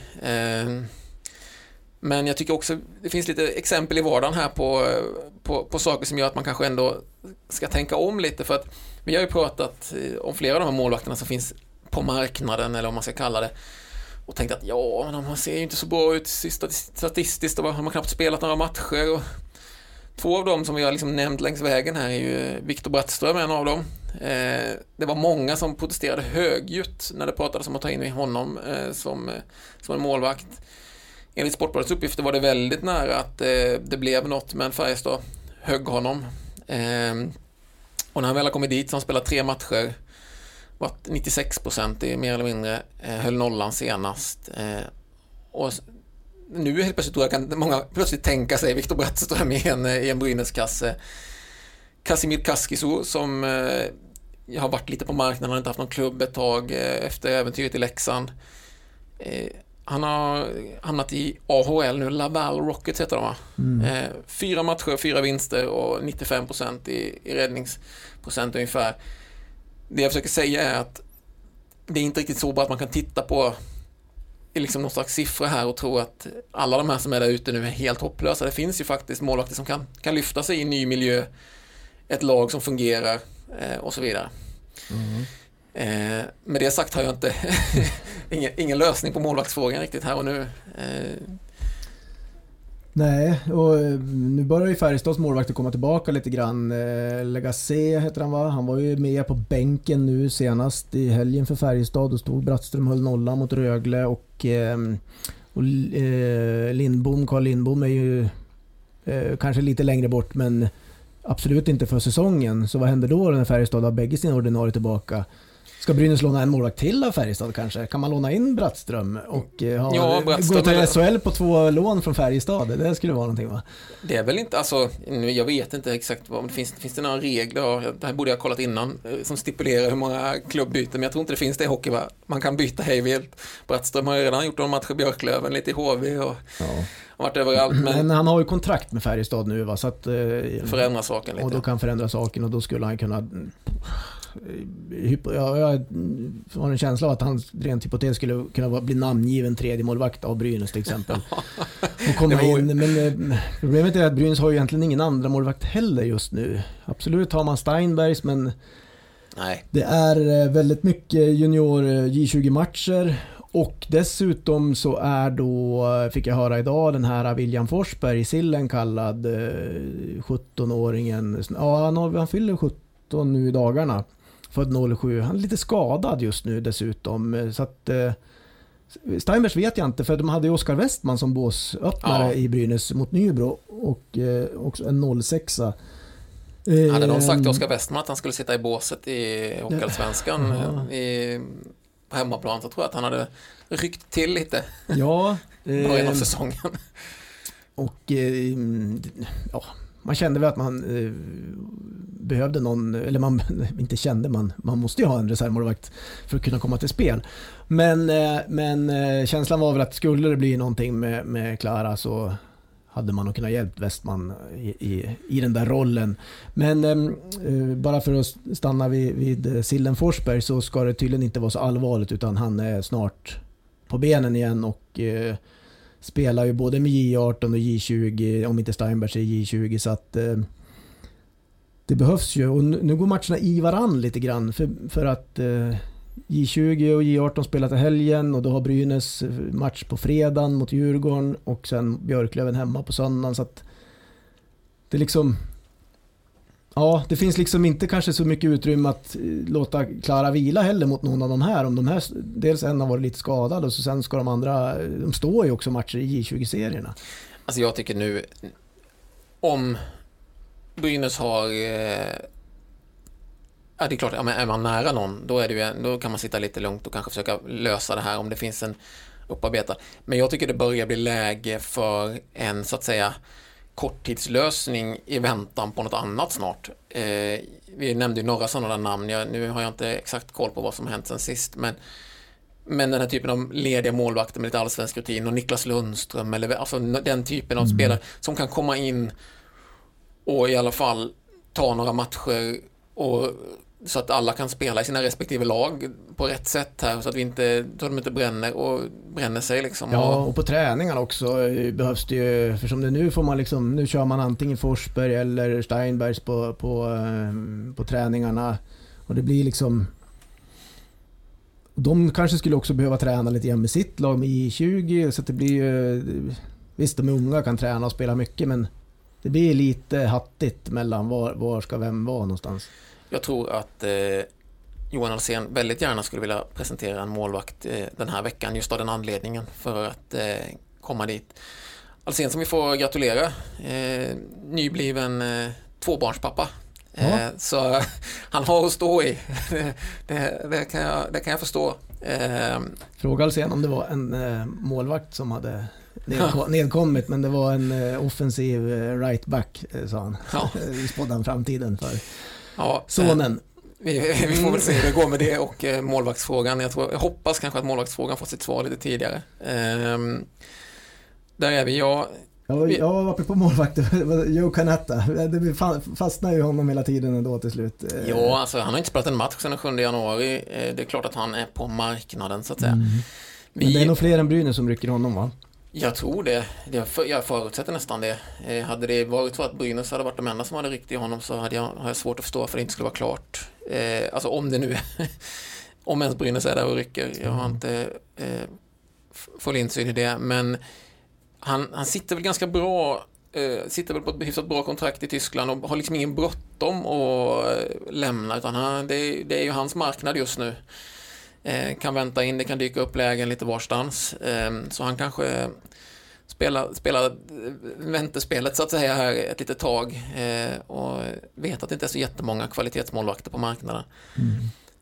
Men jag tycker också det finns lite exempel i vardagen här på saker som gör att man kanske ändå ska tänka om lite, för att vi har ju pratat om flera av de här målvakterna som finns på marknaden, eller om man ska kalla det, och tänkte att men man ser ju inte så bra ut statistiskt och har man knappt spelat några matcher. Och 2 av dem som vi har liksom nämnt längs vägen här är ju Viktor Brattström, en av dem. Det var många som protesterade högljutt när det pratades om att ta in honom som en målvakt. Enligt Sportbladets uppgifter var det väldigt nära att det blev något, men Färjestad högg honom. Och när han väl har kommit dit så har han spelat 3 matcher, varit 96% i mer eller mindre, höll nollan senast. Och nu helt plötsligt tror jag kan många plötsligt tänka sig Viktor Brattström i en Brynäs-kasse. Kasimir Kaskiso som har varit lite på marknaden, har inte haft någon klubb ett tag efter äventyret i Leksand. Han har hamnat i AHL nu, Laval Rockets heter de, va? 4 matcher, 4 vinster och 95% i räddningsprocent ungefär. Det jag försöker säga är att det är inte riktigt så bra att man kan titta på liksom någon slags siffra här och tro att alla de här som är där ute nu är helt hopplösa. Det finns ju faktiskt målvakter som kan lyfta sig i en ny miljö, ett lag som fungerar och så vidare. Med det sagt har jag inte ingen lösning på målvaktsfrågan riktigt här och nu. Nej, och nu börjar ju Färjestads målvakter komma tillbaka lite grann. Legacy heter han, va? Han var ju med på bänken nu senast i helgen för Färjestad och stod Brattström höll nollan mot Rögle och Carl Lindbom är ju kanske lite längre bort, men absolut inte för säsongen. Så vad händer då när Färjestad har bägge sina ordinarie tillbaka? Ska Brynäs låna en målvakt till av Färjestad kanske? Kan man låna in Brattström och Brattström gå till SHL på 2 lån från Färjestad? Det skulle vara någonting, va? Det är väl inte, alltså, jag vet inte exakt vad, finns det några regler, det här borde jag ha kollat innan, som stipulerar hur många klubbbyten, men jag tror inte det finns det i hockey, va? Man kan byta hejvilt. Brattström har ju redan gjort någon match i Björklöven, lite i HV och varit överallt. Men han har ju kontrakt med Färjestad nu, va? Så att förändra saken lite. Och då kan förändra saken och då skulle han kunna... Jag har en känsla av att han rent hypotetiskt skulle kunna bli namngiven tredje målvakt av Brynäs till exempel. Och komma in, men problemet är att Brynäs har ju egentligen ingen andra målvakt heller just nu. Absolut har man Steinbergs, men nej. Det är väldigt mycket junior J20-matcher. Och dessutom så är då, fick jag höra idag, den här William Forsberg i Sillen kallad 17-åringen. Ja, han fyller 17 nu i dagarna. Född 07. Han är lite skadad just nu dessutom. Så att Steinbergs vet jag inte, för de hade ju Oskar Westman som båsöppnare i Brynäs mot Nybro och också en 06a. Hade de sagt till Oskar Westman att han skulle sitta i båset i Hockeyallsvenskan på hemmaplan, så tror jag att han hade ryckt till lite. Ja. Början av säsongen. Och man kände väl att man behövde någon, eller man inte kände, man måste ju ha en reservmålvakt för att kunna komma till spel. Men känslan var väl att skulle det bli någonting med Klara så hade man nog kunnat hjälpt Westman i den där rollen. Men bara för att stanna vid Sillen Forsberg, så ska det tydligen inte vara så allvarligt, utan han är snart på benen igen och spelar ju både med J18 och J20, om inte Steinbergs är J20, så att det behövs ju. Och nu går matcherna i varann lite grann för att J20 och J18 spelar till helgen, och då har Brynäs match på fredagen mot Djurgården och sen Björklöven hemma på söndagen, så att det liksom, ja, det finns liksom inte kanske så mycket utrymme att låta Klara vila heller mot någon av de här. Om de här, dels en har varit lite skadad och så sen ska de andra, de står ju också matcher i J20-serierna. Alltså jag tycker nu, om Brynäs har ja, det är klart, är man nära någon, då kan man sitta lite lugnt och kanske försöka lösa det här om det finns en upparbetad. Men jag tycker det börjar bli läge för en, så att säga, korttidslösning i väntan på något annat snart. Vi nämnde ju några sådana namn. Nu har jag inte exakt koll på vad som hänt sen sist, men den här typen av lediga målvakter med lite allsvensk rutin, och Niklas Lundström, eller alltså den typen av spelare som kan komma in och i alla fall ta några matcher, och så att alla kan spela i sina respektive lag på rätt sätt här, så att de inte bränner sig liksom. Ja, och på träningarna också behövs det ju, för som det nu får man liksom, nu kör man antingen Forsberg eller Steinbergs på träningarna, och det blir liksom, de kanske skulle också behöva träna lite grann med sitt lag med I20, så att det blir ju, visst de unga kan träna och spela mycket, men det blir lite hattigt mellan var ska vem vara någonstans. Jag tror att Johan Alsen väldigt gärna skulle vilja presentera en målvakt den här veckan, just av den anledningen, för att komma dit. Alsen, som vi får gratulera, nybliven tvåbarnspappa. Så han har att stå i. Det kan jag förstå. Fråga Alsen om det var en målvakt som hade nedkommit, men det var en offensiv right back, sa han. Ja. Vi spådde han framtiden för sonen. Vi får väl se hur det går med det och målvaktsfrågan. Jag hoppas kanske att målvaktsfrågan får sitt svar lite tidigare. Där är vi. Jag var uppe på målvakter. Joe Canetta. Det fastnar ju honom hela tiden ändå till slut. Ja, alltså han har inte spelat en match sedan den 7 januari. Det är klart att han är på marknaden, så att säga. Men det är nog fler än Brynäs som rycker honom, va? Jag tror det. Jag förutsätter nästan det. Hade det varit så att Brynäs hade varit de enda som hade ryckt i honom, så har jag svårt att förstå för det inte skulle vara klart. Alltså om det nu om ens Brynäs är där och rycker. Jag har inte full insyn i det. Men han sitter väl ganska bra, sitter väl på ett hyfsat bra kontrakt i Tyskland och har liksom ingen bråttom att lämna, utan det är ju hans marknad just nu. Kan vänta in, det kan dyka upp lägen lite varstans, så han kanske spelar väntespelet, så att säga, här ett litet tag, och vet att det inte är så jättemånga kvalitetsmålvakter på marknaden.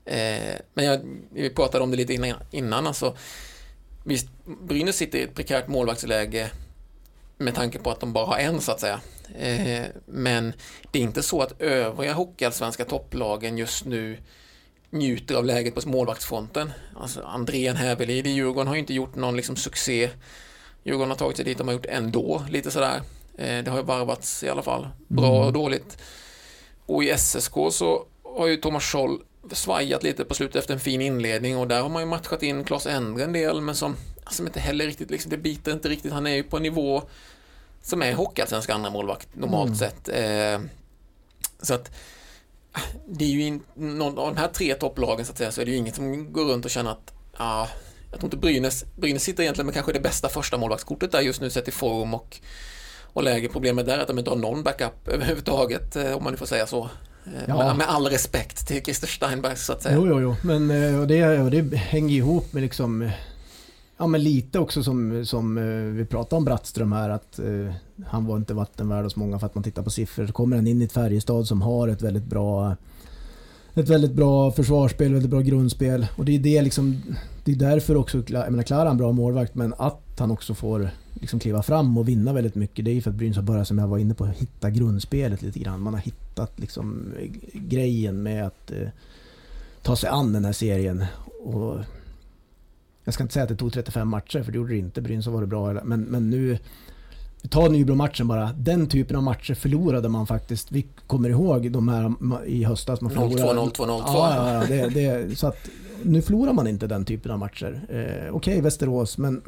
Men vi pratade om det lite innan alltså, visst, Brynäs sitter i ett prekärt målvaktsläge med tanke på att de bara har en så att säga. Men det är inte så att övriga hockeyallsvenska topplagen just nu njuter av läget på målvaktsfronten. Alltså Andrén Hävelid i Djurgården har ju inte gjort någon liksom succé. Djurgården har tagit sig dit, de har gjort ändå lite sådär. Det har ju varvats i alla fall. Bra och dåligt. Och i SSK så har ju Thomas Scholl svajat lite på slutet efter en fin inledning, och där har man ju matchat in Claes Endre en del, men som inte heller riktigt liksom, det biter inte riktigt. Han är ju på en nivå som är hockeyallsvenska andra målvakt normalt sett. Så att det är ju någon av de här 3 topplagen så att säga, så är det ju inget som går runt och känner att jag tror inte Brynäs sitter egentligen med kanske det bästa första målvaktskortet där just nu sett i form och läge. Problemet där är att de inte har någon backup överhuvudtaget, om man nu får säga så. Med all respekt till Christer Steinberg så att säga. Jo. Men det hänger ihop med liksom, men lite också som vi pratade om Brattström här, att han var inte vattenvärd hos många för att man tittar på siffror. Så kommer han in i ett Färjestad som har ett väldigt bra försvarsspel, väldigt bra grundspel, och det är det liksom, det är därför också, jag menar, klarar han bra målvakt, men att han också får liksom kliva fram och vinna väldigt mycket, det är för att Brynäs har börjat, som jag var inne på, hitta grundspelet lite grann. Man har hittat liksom grejen med att ta sig an den här serien, och jag ska inte säga att det tog 35 matcher, för det gjorde det inte. Brynäs var det bra, men nu ta Nybro-matchen bara. Den typen av matcher förlorade man faktiskt. Vi kommer ihåg de här i höstas. 0-2. Ja, det, så att nu förlorar man inte den typen av matcher. Okej, Västerås, men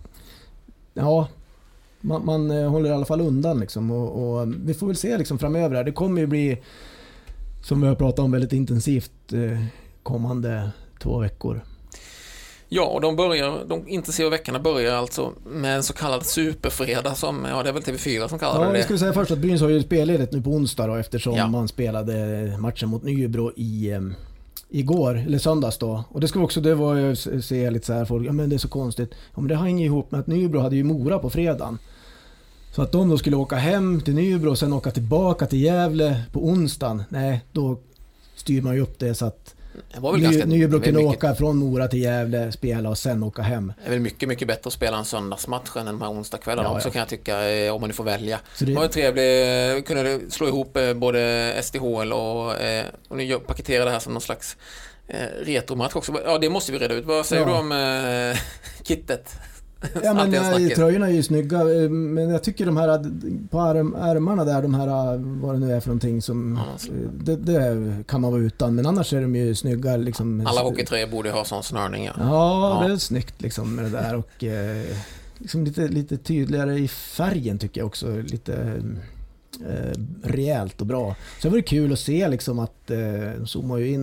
ja, man håller i alla fall undan liksom, och vi får väl se liksom framöver här. Det kommer ju bli, som vi har pratat om, väldigt intensivt kommande 2 veckor. Ja, och de intensiva veckorna börjar alltså med en så kallad superfredag som, det är väl TV4 som kallar det. Ja, jag skulle säga först att Brynäs har ju spelledigt nu på onsdag då, eftersom man spelade matchen mot Nybro igår, eller söndags då. Och det var ju, se lite så här folk, men det är så konstigt. Ja, men det hänger ihop med att Nybro hade ju Mora på fredagen. Så att de då skulle åka hem till Nybro och sen åka tillbaka till Gävle på onsdagen. Nej, då styr man ju upp det så att Nybro kunde åka från Mora till Gävle, spela och sen åka hem. Det är väl mycket, mycket bättre att spela en söndagsmatch än de här onsdagskvällarna också, kan jag tycka, om man nu får välja. Det var trevligt, kunde slå ihop både SDHL och nu paketerar det här som någon slags retromatch också. Ja, det måste vi reda ut. Vad säger du om kittet? Ja, men tröjorna är ju snygga, men jag tycker de här på ärmarna där, de här, vad det nu är för någonting som det kan man vara utan, men annars är de ju snygga liksom. Alla hockeytröjor borde ha sån snörning. Ja, det är snyggt liksom med det där, och liksom lite tydligare i färgen tycker jag också, lite rejält och bra. Så det var kul att se liksom att zoomar ju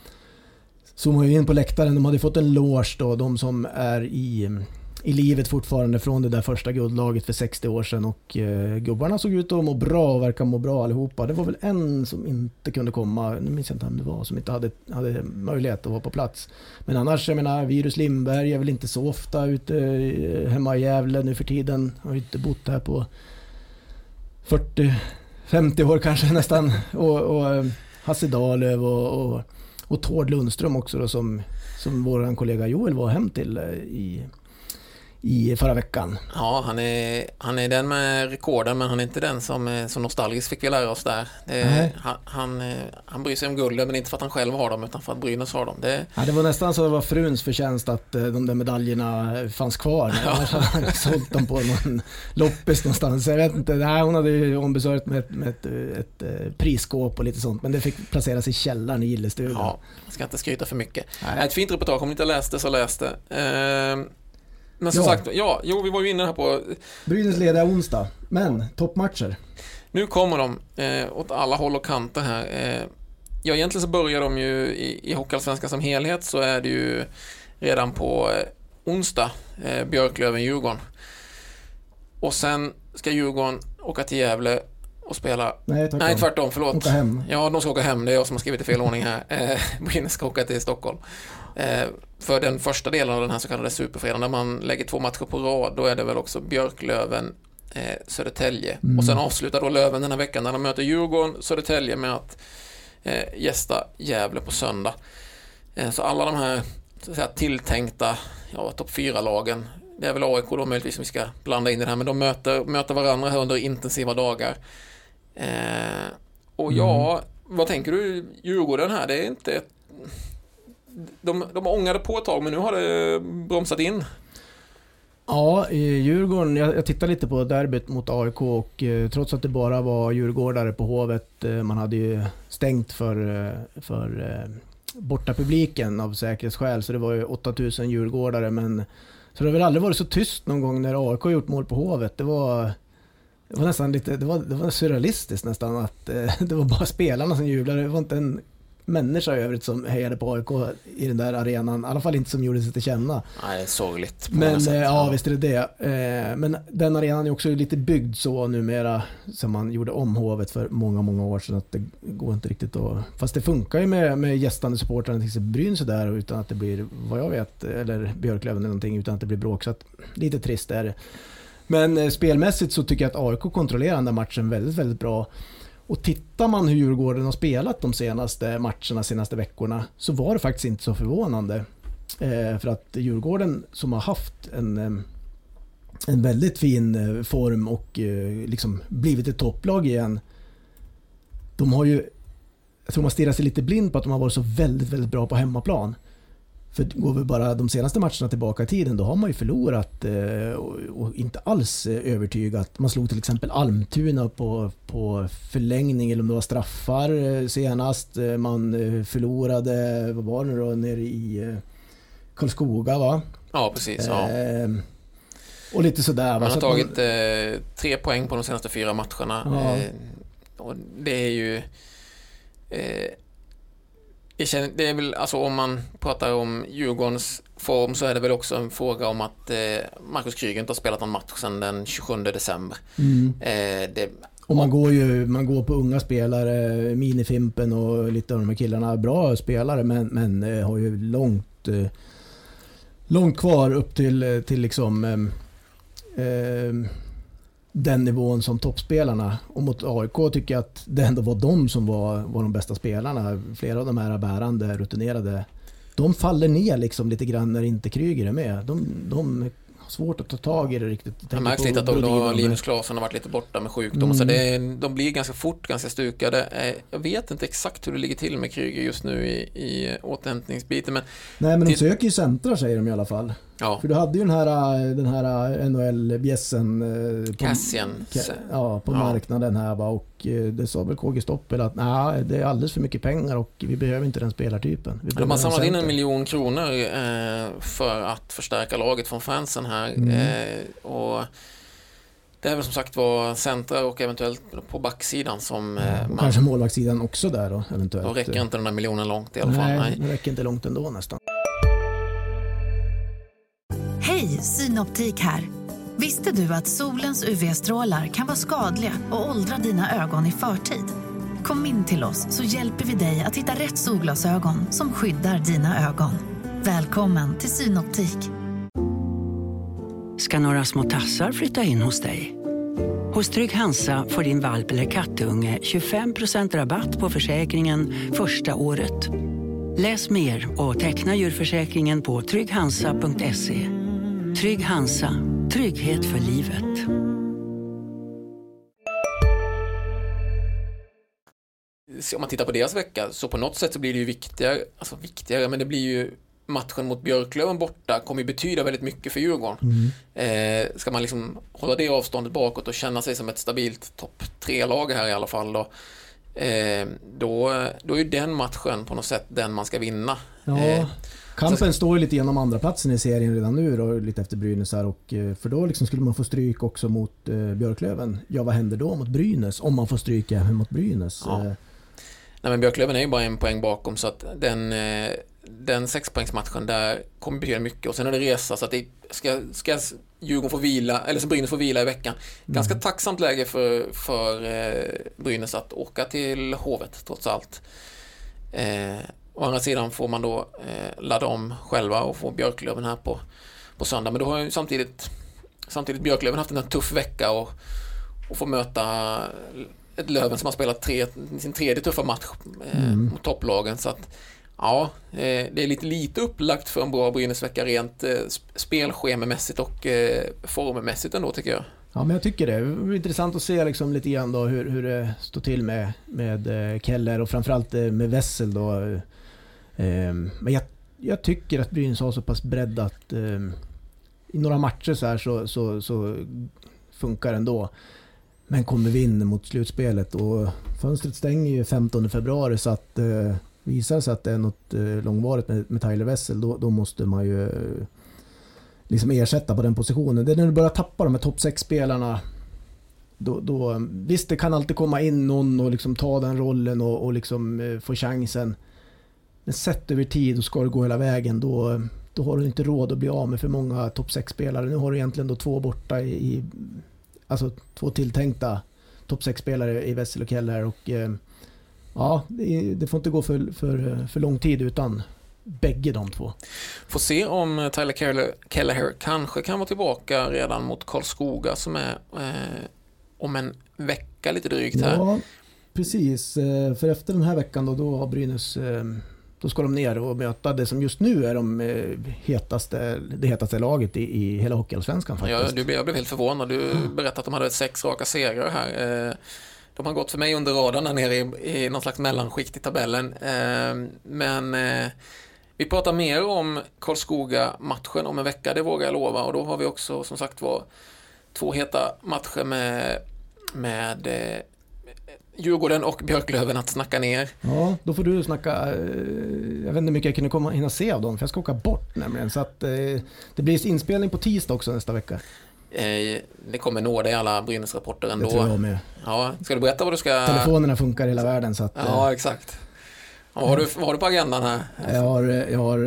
in på läktaren. De hade fått en loge då, de som är i livet fortfarande från det där första guldlaget för 60 år sedan, och gubbarna såg ut att må bra och verkar må bra allihopa. Det var väl en som inte kunde komma, nu minns jag inte vem det var, som inte hade möjlighet att vara på plats. Men annars, jag menar, Virus Lindberg är väl inte så ofta ute hemma i Gävle nu för tiden. Har ju inte bott här på 40-50 år kanske nästan. Och Hasse Dahlöf och Tord Lundström också då, som vår kollega Joel var hem till i förra veckan. Ja, han är den med rekorden, men han är inte den som är så nostalgisk, fick vi lära oss där. Han bryr sig om guldet, men inte för att han själv har dem, utan för att Brynäs har dem. Det var nästan så det var fruns förtjänst att de där medaljerna fanns kvar. Annars hade han sålt dem på någon loppis någonstans. Jag vet inte, hon hade ju ombesörjt med ett prisskåp och lite sånt, men det fick placeras i källaren i Gillestugan. Ja, jag ska inte skryta för mycket. Ett fint reportage, om ni inte läste så läste. Men som sagt, vi var ju inne här på Brynäs leder onsdag, men toppmatcher. Nu kommer de åt alla håll och kanter här. Egentligen så börjar de ju i Hockeyallsvenskan som helhet, så är det ju redan på onsdag Björklöven-Djurgården. Och sen ska Djurgården åka till Gävle och spela... Nej, tvärtom, förlåt. Åka hem. Ja, de ska åka hem, det är jag som har skrivit i fel ordning här. Brynäs ska åka till Stockholm. För den första delen av den här så kallade superfredagen, när man lägger 2 matcher på rad, då är det väl också Björklöven, Södertälje. Och sen avslutar då Löven den här veckan när de möter Djurgården, Södertälje med att gästa Gävle på söndag. Så alla de här så att säga, tilltänkta topp 4-lagen, det är väl AIK då möjligtvis som vi ska blanda in i det här, men de möter varandra här under intensiva dagar. Och vad tänker du Djurgården här? Det är inte de ångade på ett tag, men nu har det bromsat in. Ja, i Djurgården, jag tittar lite på derbyt mot AIK och trots att det bara var djurgårdare på Hovet, man hade ju stängt för bortapubliken av säkerhetsskäl, så det var ju 8000 djurgårdare, men så det har väl aldrig varit så tyst någon gång när AIK har gjort mål på Hovet. Det var nästan lite, det var surrealistiskt nästan att det var bara spelarna som jublade. Det var inte en människa i övrigt som hejade på AIK i den där arenan, i alla fall inte som gjorde sig till känna. Nej, det är sorgligt. Men visst är det. Men den arenan är också lite byggd så numera som man gjorde om Hovet för många år sedan, att det går inte riktigt att... Fast det funkar ju med gästande supportrarna till exempel Brynäs där utan att det blir, vad jag vet, eller Björklöven eller någonting, utan att det blir bråk, så att lite trist är det. Men spelmässigt så tycker jag att AIK kontrollerar den där matchen väldigt, väldigt bra. Och tittar man hur Djurgården har spelat de senaste matcherna, senaste veckorna, så var det faktiskt inte så förvånande. För att Djurgården som har haft en väldigt fin form och liksom blivit ett topplag igen, de har ju, jag tror man stirrar sig lite blind på att de har varit så väldigt, väldigt bra på hemmaplan. För går vi bara de senaste matcherna tillbaka i tiden, då har man ju förlorat och inte alls övertygat. Man slog till exempel Almtuna på förlängning, eller om det var straffar senast. Man förlorade, vad var det då, nere i Karlskoga, va? Ja, precis. Ja. Och lite sådär. Man har tagit 3 poäng på de senaste 4 matcherna. Ja. Och det är ju... det är väl, alltså om man pratar om Djurgårdens form, så är det väl också en fråga om att Marcus Kryger inte har spelat någon match sedan den 27 december. Och man går på unga spelare, Minifimpen och lite av de här killarna, bra spelare, men har ju långt kvar upp till liksom den nivån som toppspelarna. Och mot AIK tycker jag att det ändå var de som var de bästa spelarna. Flera av de här bärande, rutinerade, de faller ner liksom lite grann när inte Kryger är med. De har svårt att ta tag i det riktigt. Jag märks lite att Linus Klasen har varit lite borta med sjukdom. Så de blir ganska fort, ganska stukade. Jag vet inte exakt hur det ligger till med Kryger just nu i återhämtningsbiten. Men de söker ju centra, säger de i alla fall. Ja. För du hade ju den här NHL-bjässen på marknaden här, och det sa väl KG Stoppel att det är alldeles för mycket pengar och vi behöver inte den spelartypen. De har samlat in 1 miljon kronor för att förstärka laget från fansen här. Och det är väl som sagt var centra och eventuellt på backsidan som och kanske målvaktssidan också där då, eventuellt. Då räcker inte den där miljonen långt i alla fall. Nej, det räcker inte långt ändå nästan. Hej, Synoptik här. Visste du att solens UV-strålar kan vara skadliga och åldra dina ögon i förtid? Kom in till oss så hjälper vi dig att hitta rätt solglasögon som skyddar dina ögon. Välkommen till Synoptik. Ska några små tassar flytta in hos dig? Hos Trygg Hansa får din valp eller kattunge 25% rabatt på försäkringen första året. Läs mer och teckna djurförsäkringen på trygghansa.se. Trygg Hansa, trygghet för livet. Om man tittar på deras vecka, så på något sätt så blir det ju viktigare, men det blir ju matchen mot Björklöven borta kommer ju betyda väldigt mycket för Djurgården. Ska man liksom hålla det avståndet bakåt och känna sig som ett stabilt topp 3-lag här i alla fall då är ju den matchen på något sätt den man ska vinna. Ja. Kampen står ju lite genom andra platsen i serien redan nu då, lite efter Brynäs här, och för då liksom skulle man få stryk också mot Björklöven. Ja, vad händer då mot Brynäs om man får stryka mot Brynäs? Ja. Nej, men Björklöven är ju bara 1 poäng bakom, så att den 6-poängsmatchen där kommer betyda mycket, och sen är det resa, så att det ska Djurgården få vila, eller så Brynäs får vila i veckan. Ganska tacksamt läge för Brynäs att åka till Hovet trots allt. Å andra sidan får man då ladda om själva och få Björklöven här på söndag. Men då har ju samtidigt Björklöven haft en tuff vecka och få möta ett Löven som har spelat sin tredje tuffa match mot topplagen. Så att Ja, det är lite upplagt för en bra Brynäsvecka rent spelschemamässigt och formmässigt ändå, tycker jag. Ja, men jag tycker det är intressant att se liksom lite grann då hur det står till med Keller och framförallt med Wessel då. Men jag tycker att Brynäs har så pass bredd att i några matcher så här så funkar det ändå. Men kommer vi in mot slutspelet och fönstret stänger ju 15 februari, så att visar sig att det är något långvarigt med Tyler Wessel, då måste man ju liksom ersätta på den positionen. Det är när du börjar tappa de här topp 6-spelarna, då visst, det kan alltid komma in någon och liksom ta den rollen och liksom få chansen. Men sett över tid och ska det gå hela vägen, då har du inte råd att bli av med för många topp 6-spelare. Nu har du egentligen då 2 borta alltså 2 tilltänkta topp 6-spelare i Wessel och Keller, och ja, det får inte gå för lång tid utan bägge de 2. Får se om Tyler Keller kanske kan vara tillbaka redan mot Karlskoga som är om en vecka lite drygt här. Ja, precis. För efter den här veckan då har Brynäs, då ska de ner och möta det som just nu är det hetaste laget i hela Hockeyallsvenskan faktiskt. Ja, jag blev helt förvånad. Du berättade att de hade 6 raka segrar här. De har gått för mig under radarn där nere i någon slags mellanskikt i tabellen. Men vi pratar mer om Karlskoga-matchen om en vecka, det vågar jag lova. Och då har vi också som sagt 2 heta matcher med Djurgården och Björklöven att snacka ner. Ja, då får du snacka. Jag vet inte hur mycket jag kunde hinna se av dem, för jag ska åka bort nämligen. Så att det blir inspelning på tisdag också nästa vecka. Det kommer nå dig alla Brynäs-rapporter ändå. Det tror jag med. Ja, ska du berätta vad du ska... Telefonerna funkar i hela världen, så att... Ja, exakt. Vad har du på agendan här? Jag har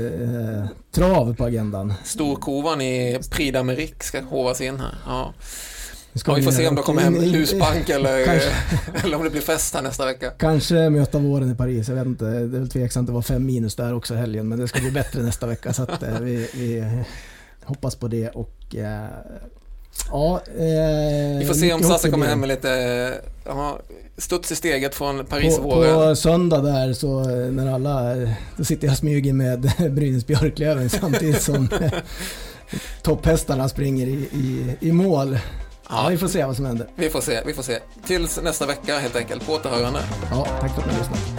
trav på agendan. Storkovan i Prix d'Amérique ska hovas in här. Ja. Vi får se om det kommer hem lusbank eller om det blir fest här nästa vecka. Kanske möta våren i Paris, jag vet inte. Det är väl tveksamt, det var 5 minus där också helgen, men det ska bli bättre nästa vecka, så att vi hoppas på det. Och ja, vi får se om Sasse kommer hem med lite studs i steget från Paris-våren. På söndag där, så när då sitter jag smyger med Brynäs Björklöven samtidigt som topphästarna springer i mål. Ja, vi får se vad som händer. Vi får se. Tills nästa vecka helt enkelt. På återhörande. Ja, tack för att ni lyssnade.